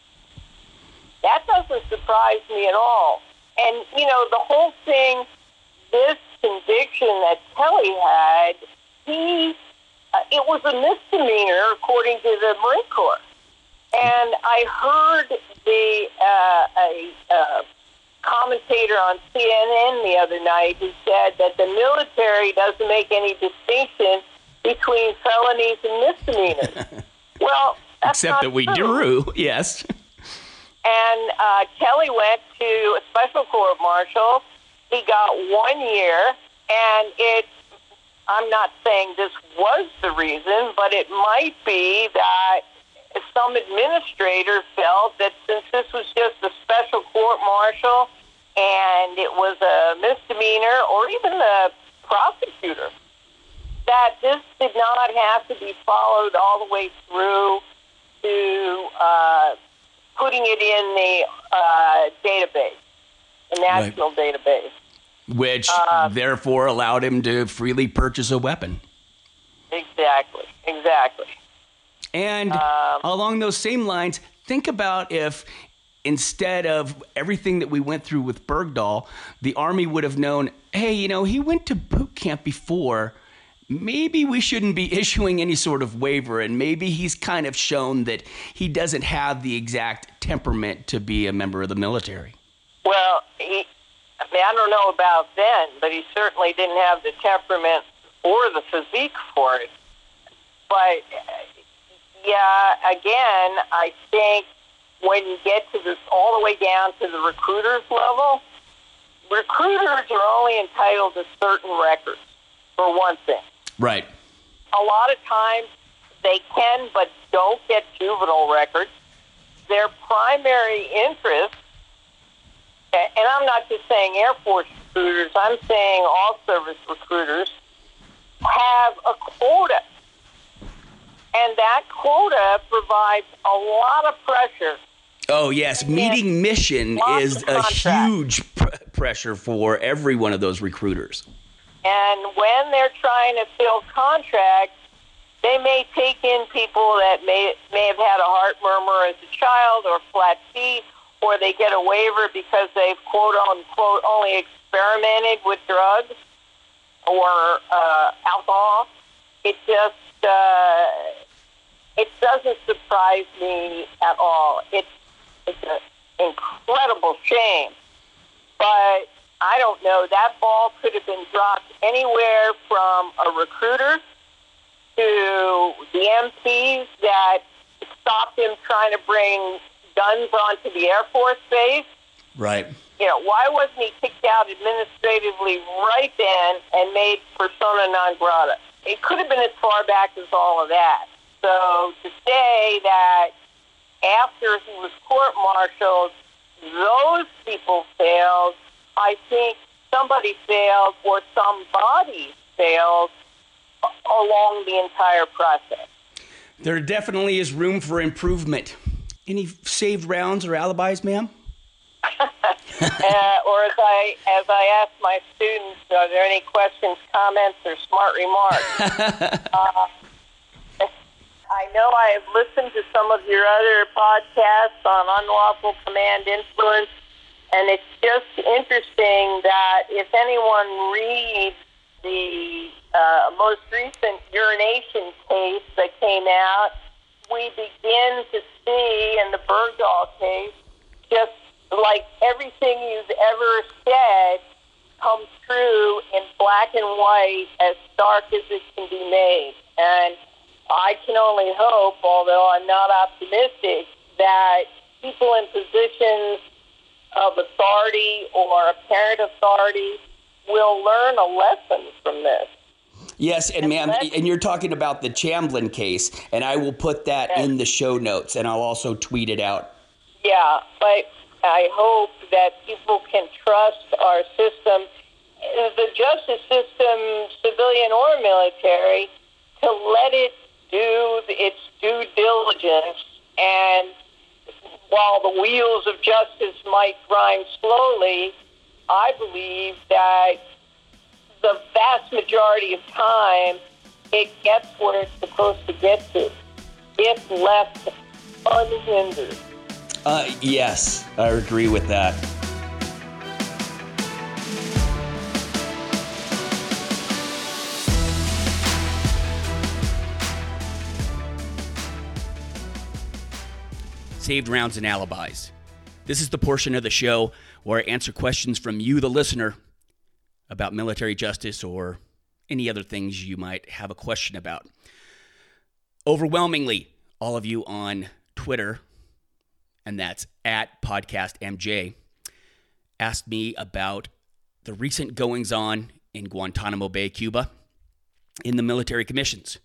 That doesn't surprise me at all. And, the whole thing, this conviction that Kelly had it was a misdemeanor according to the Marine Corps. And I heard a commentator on CNN the other night who said that the military doesn't make any distinction between felonies and misdemeanors. Well, that's except not that we true. do, yes. And Kelly went to a special court martial. He got 1 year, and I'm not saying this was the reason, but it might be that some administrator felt that since this was just a special court martial and it was a misdemeanor, or even the prosecutor, that this did not have to be followed all the way through to putting it in the database, the national database. Which, therefore, allowed him to freely purchase a weapon. Exactly. And along those same lines, think about if instead of everything that we went through with Bergdahl, the Army would have known, hey, he went to boot camp before. Maybe we shouldn't be issuing any sort of waiver, and maybe he's kind of shown that he doesn't have the exact temperament to be a member of the military. Well, I don't know about then, but he certainly didn't have the temperament or the physique for it. But, again, I think when you get to this all the way down to the recruiters level, recruiters are only entitled to certain records, for one thing. Right. A lot of times they can but don't get juvenile records. Their primary interest, and I'm not just saying Air Force recruiters, I'm saying all service recruiters, have a quota. And that quota provides a lot of pressure. Oh, yes. Meeting mission is a huge pressure for every one of those recruiters. And when they're trying to fill contracts, they may take in people that may have had a heart murmur as a child or flat feet, or they get a waiver because they've, quote unquote, only experimented with drugs or alcohol. It just it doesn't surprise me at all. It's an incredible shame. But I don't know. That ball could have been dropped anywhere from a recruiter to the MPs that stopped him trying to bring guns onto the Air Force Base. Right. Why wasn't he kicked out administratively right then and made persona non grata? It could have been as far back as all of that. So to say that after he was court-martialed, those people failed, I think somebody failed or somebody failed along the entire process. There definitely is room for improvement. Any saved rounds or alibis, ma'am? Or as I ask my students, are there any questions, comments, or smart remarks? I know I have listened to some of your other podcasts on unlawful command influence, and it's just interesting that if anyone reads the most recent urination case that came out, we begin to see in the Bergdahl case just like everything you've ever said comes true in black and white, as stark as it can be made. And I can only hope, although I'm not optimistic, that people in positions of authority or apparent authority will learn a lesson from this. Yes, and ma'am, and you're talking about the Chamblin case, and I will put that in the show notes, and I'll also tweet it out. Yeah, but I hope that people can trust our system, the justice system, civilian or military, to let it do its due diligence. And while the wheels of justice might grind slowly, I believe that the vast majority of time it gets where it's supposed to get to, if left unhindered. Yes, I agree with that. saved rounds and alibis. This is the portion of the show where I answer questions from you, the listener, about military justice or any other things you might have a question about. Overwhelmingly, all of you on Twitter, and that's at PodcastMJ, asked me about the recent goings-on in Guantanamo Bay, Cuba, in the military commissions.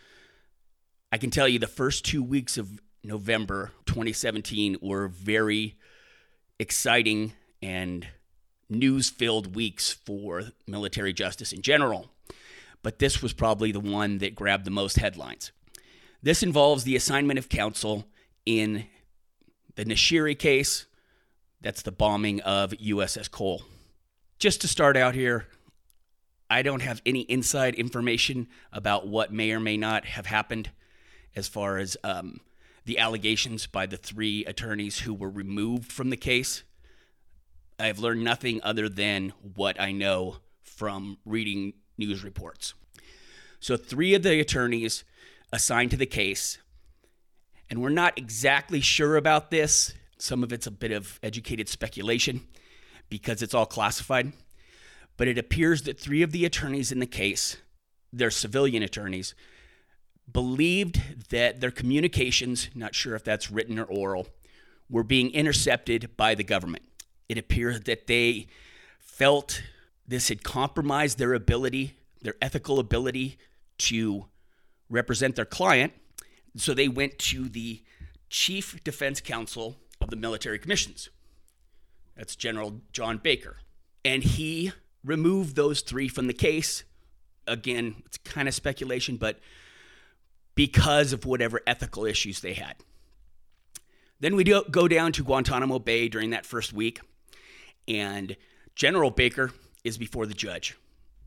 I can tell you the first 2 weeks of November 2017 were very exciting and news-filled weeks for military justice in general, but this was probably the one that grabbed the most headlines. This involves the assignment of counsel in the Nashiri case. That's the bombing of USS Cole. Just to start out here, I don't have any inside information about what may or may not have happened as far as the allegations by the 3 attorneys who were removed from the case. I've learned nothing other than what I know from reading news reports. So 3 of the attorneys assigned to the case, and we're not exactly sure about this. Some of it's a bit of educated speculation because it's all classified. But it appears that 3 of the attorneys in the case, they're civilian attorneys, believed that their communications, not sure if that's written or oral, were being intercepted by the government. It appears that they felt this had compromised their ability, their ethical ability to represent their client. So they went to the Chief Defense Counsel of the military commissions. That's General John Baker. And he removed those 3 from the case. Again, it's kind of speculation, but because of whatever ethical issues they had. Then we go down to Guantanamo Bay during that first week, and General Baker is before the judge.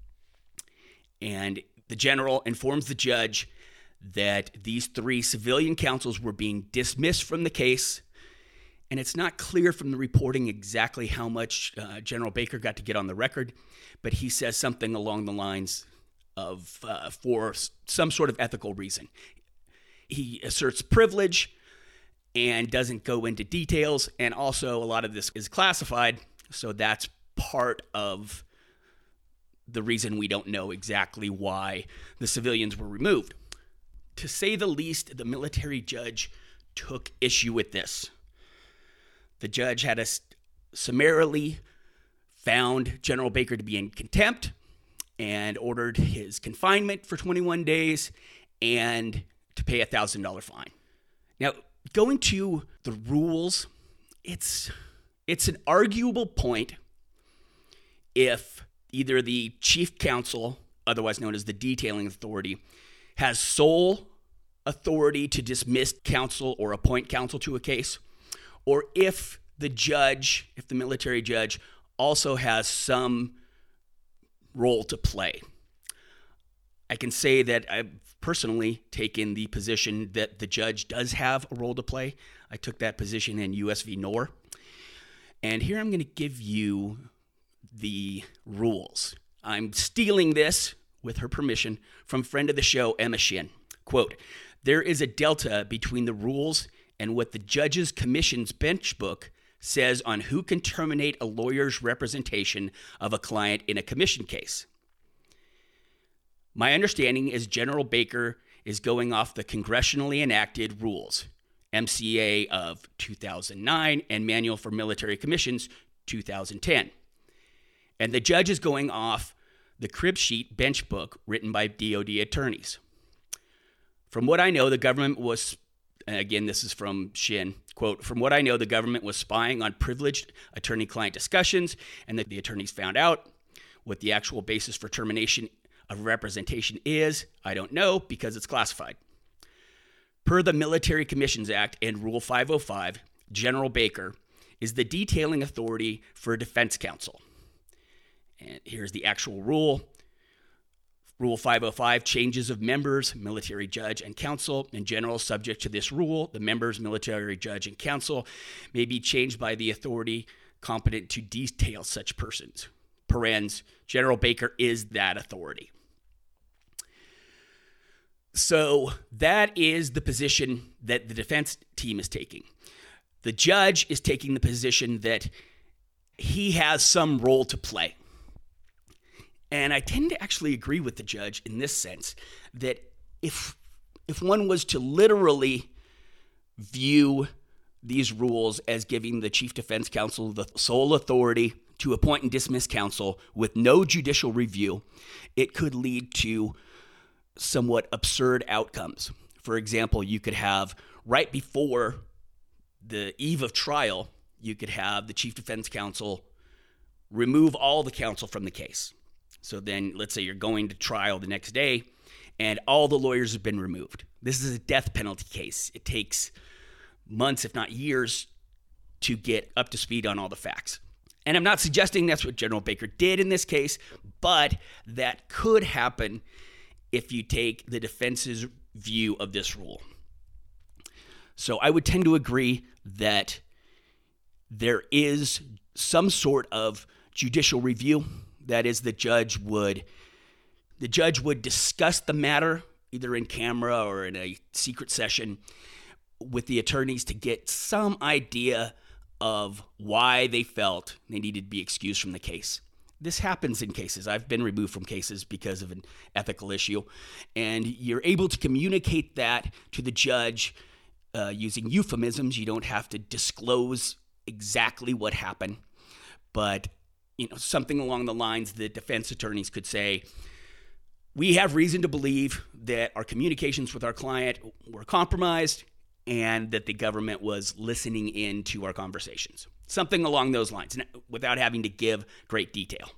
And the general informs the judge that these 3 civilian counsels were being dismissed from the case, and it's not clear from the reporting exactly how much General Baker got to get on the record, but he says something along the lines of for some sort of ethical reason. He asserts privilege and doesn't go into details, and also a lot of this is classified, so that's part of the reason we don't know exactly why the civilians were removed. To say the least, the military judge took issue with this. The judge had summarily found General Baker to be in contempt and ordered his confinement for 21 days and to pay a $1,000 fine. Now, going to the rules, it's an arguable point if either the chief counsel, otherwise known as the detailing authority, has sole authority to dismiss counsel or appoint counsel to a case, or if the military judge also has some role to play. I can say that I've personally taken the position that the judge does have a role to play. I took that position in US v. Knorr. And here I'm going to give you the rules. I'm stealing this, with her permission, from friend of the show, Emma Shin. Quote, "There is a delta between the rules and what the judge's commission's bench book says on who can terminate a lawyer's representation of a client in a commission case. My understanding is General Baker is going off the congressionally enacted rules, MCA of 2009 and Manual for Military Commissions 2010. And the judge is going off the crib sheet bench book written by DOD attorneys. From what I know, the government was, and again, this is from Shin, quote, "From what I know, the government was spying on privileged attorney-client discussions, and that the attorneys found out. What the actual basis for termination of representation is, I don't know, because it's classified. Per the Military Commissions Act and Rule 505, General Baker is the detailing authority for defense counsel." And here's the actual rule. Rule 505, changes of members, military judge, and counsel. In general, subject to this rule, the members, military judge, and counsel may be changed by the authority competent to detail such persons. Parens, General Baker is that authority. So that is the position that the defense team is taking. The judge is taking the position that he has some role to play. And I tend to actually agree with the judge in this sense, that if one was to literally view these rules as giving the Chief Defense Counsel the sole authority to appoint and dismiss counsel with no judicial review, it could lead to somewhat absurd outcomes. For example, you could have, right before the eve of trial, you could have the Chief Defense Counsel remove all the counsel from the case. So then, let's say you're going to trial the next day, and all the lawyers have been removed. This is a death penalty case. It takes months, if not years, to get up to speed on all the facts. And I'm not suggesting that's what General Baker did in this case, but that could happen if you take the defense's view of this rule. So I would tend to agree that there is some sort of judicial review. That is, the judge would discuss the matter either in camera or in a secret session with the attorneys to get some idea of why they felt they needed to be excused from the case. This happens in cases. I've been removed from cases because of an ethical issue, and you're able to communicate that to the judge using euphemisms. You don't have to disclose exactly what happened, but something along the lines that defense attorneys could say, we have reason to believe that our communications with our client were compromised and that the government was listening in to our conversations. Something along those lines, without having to give great detail.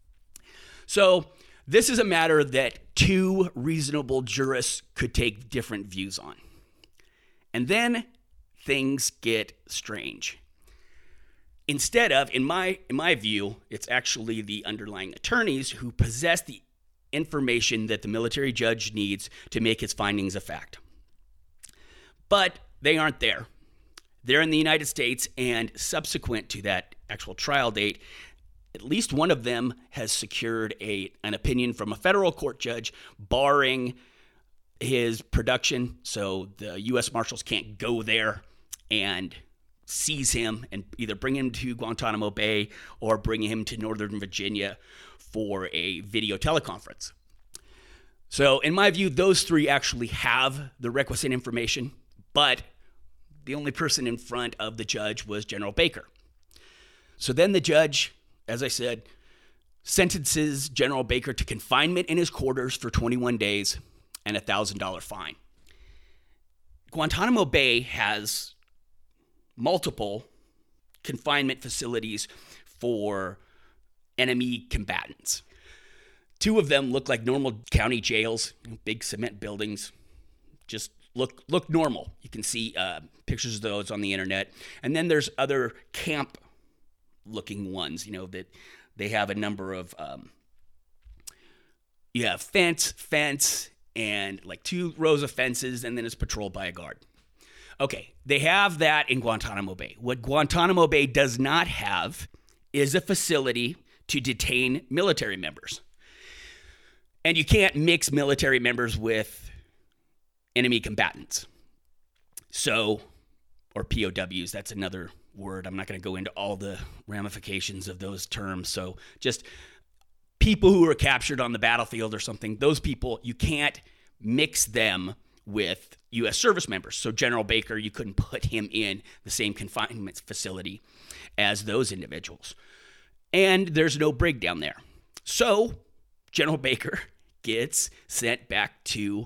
So this is a matter that two reasonable jurists could take different views on. And then things get strange. Instead of, in my view, it's actually the underlying attorneys who possess the information that the military judge needs to make his findings a fact. But they aren't there. They're in the United States, and subsequent to that actual trial date, at least one of them has secured an opinion from a federal court judge barring his production, so the U.S. Marshals can't go there and seize him and either bring him to Guantanamo Bay or bring him to Northern Virginia for a video teleconference. So in my view, those three actually have the requisite information, but the only person in front of the judge was General Baker. So then the judge, as I said, sentences General Baker to confinement in his quarters for 21 days and a $1,000 fine. Guantanamo Bay has multiple confinement facilities for enemy combatants. Two of them look like normal county jails, big cement buildings, just look normal. You can see pictures of those on the internet. And then there's other camp-looking ones, that they have a number of, fence, and like 2 rows of fences, and then it's patrolled by a guard. Okay, they have that in Guantanamo Bay. What Guantanamo Bay does not have is a facility to detain military members. And you can't mix military members with enemy combatants. So, or POWs, that's another word. I'm not going to go into all the ramifications of those terms. So just people who are captured on the battlefield or something, those people, you can't mix them with U.S. service members. So General Baker, you couldn't put him in the same confinement facility as those individuals. And there's no brig down there. So General Baker gets sent back to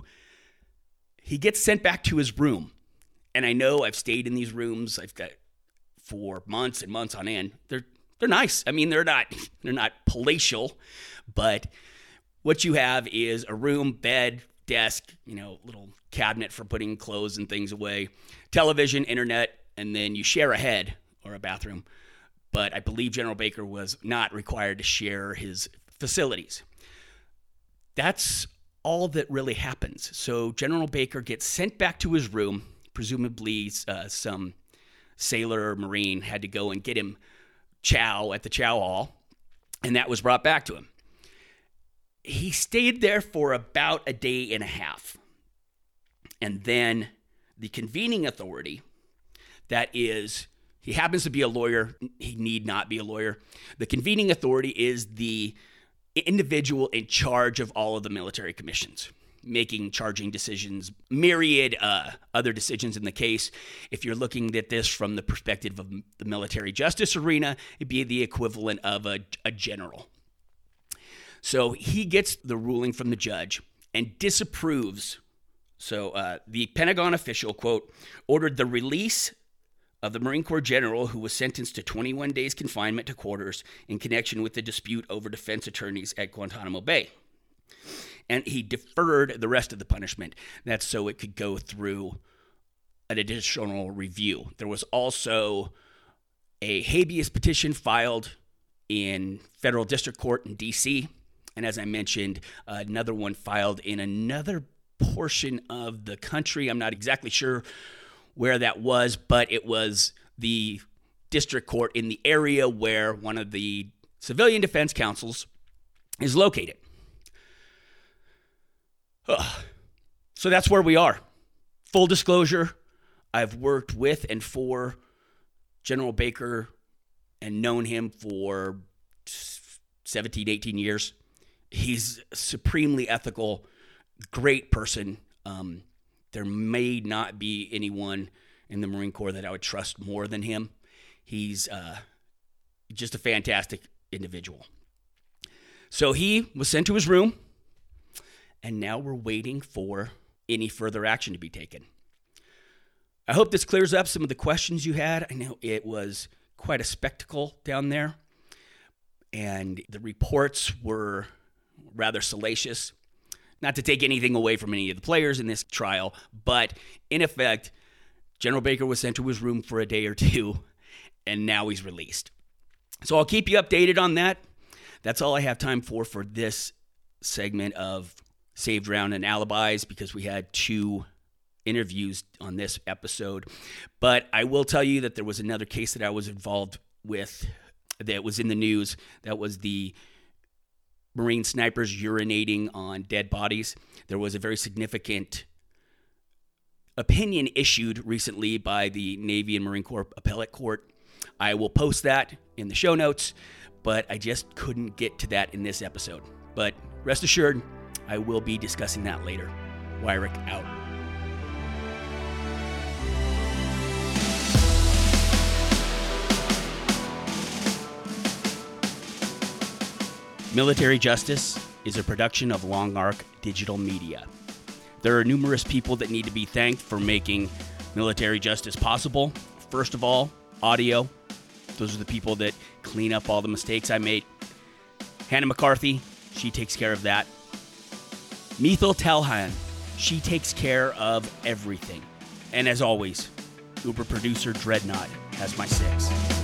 his room. And I know I've stayed in these rooms. I've got for months and months on end. They're nice. I mean, they're not palatial, but what you have is a room, bed, desk, little cabinet for putting clothes and things away, television, internet, and then you share a head or a bathroom. But I believe General Baker was not required to share his facilities. That's all that really happens. So General Baker gets sent back to his room. Presumably some sailor or Marine had to go and get him chow at the chow hall, and that was brought back to him. He stayed there for about a day and a half. And then the convening authority That is, he happens to be a lawyer. He need not be a lawyer. The convening authority is the individual in charge of all of the military commissions, making charging decisions, myriad other decisions in the case. If you're looking at this from the perspective of the military justice arena, it'd be the equivalent of a general. So he gets the ruling from the judge and disapproves. So the Pentagon official, quote, ordered the release of the Marine Corps general who was sentenced to 21 days confinement to quarters in connection with the dispute over defense attorneys at Guantanamo Bay. And he deferred the rest of the punishment. That's so it could go through an additional review. There was also a habeas petition filed in federal district court in D.C., and as I mentioned, another one filed in another portion of the country. I'm not exactly sure where that was, but it was the district court in the area where one of the civilian defense councils is located. So that's where we are. Full disclosure, I've worked with and for General Baker and known him for 17, 18 years. He's supremely ethical, great person. There may not be anyone in the Marine Corps that I would trust more than him. He's just a fantastic individual. So he was sent to his room, and now we're waiting for any further action to be taken. I hope this clears up some of the questions you had. I know it was quite a spectacle down there, and the reports were rather salacious. Not to take anything away from any of the players in this trial, but in effect, General Baker was sent to his room for a day or two, and now he's released. So I'll keep you updated on that. That's all I have time for this segment of Saved Round and Alibis, because we had 2 interviews on this episode. But I will tell you that there was another case that I was involved with that was in the news. That was the Marine snipers urinating on dead bodies. There was a very significant opinion issued recently by the Navy and Marine Corps Appellate Court. I will post that in the show notes, but I just couldn't get to that in this episode. But rest assured, I will be discussing that later. Wyrick out. Military Justice is a production of Long Arc Digital Media. There are numerous people that need to be thanked for making Military Justice possible. First of all, audio. Those are the people that clean up all the mistakes I made. Hannah McCarthy, she takes care of that. Mithil Telhan, she takes care of everything. And as always, Uber producer Dreadnought has my 6.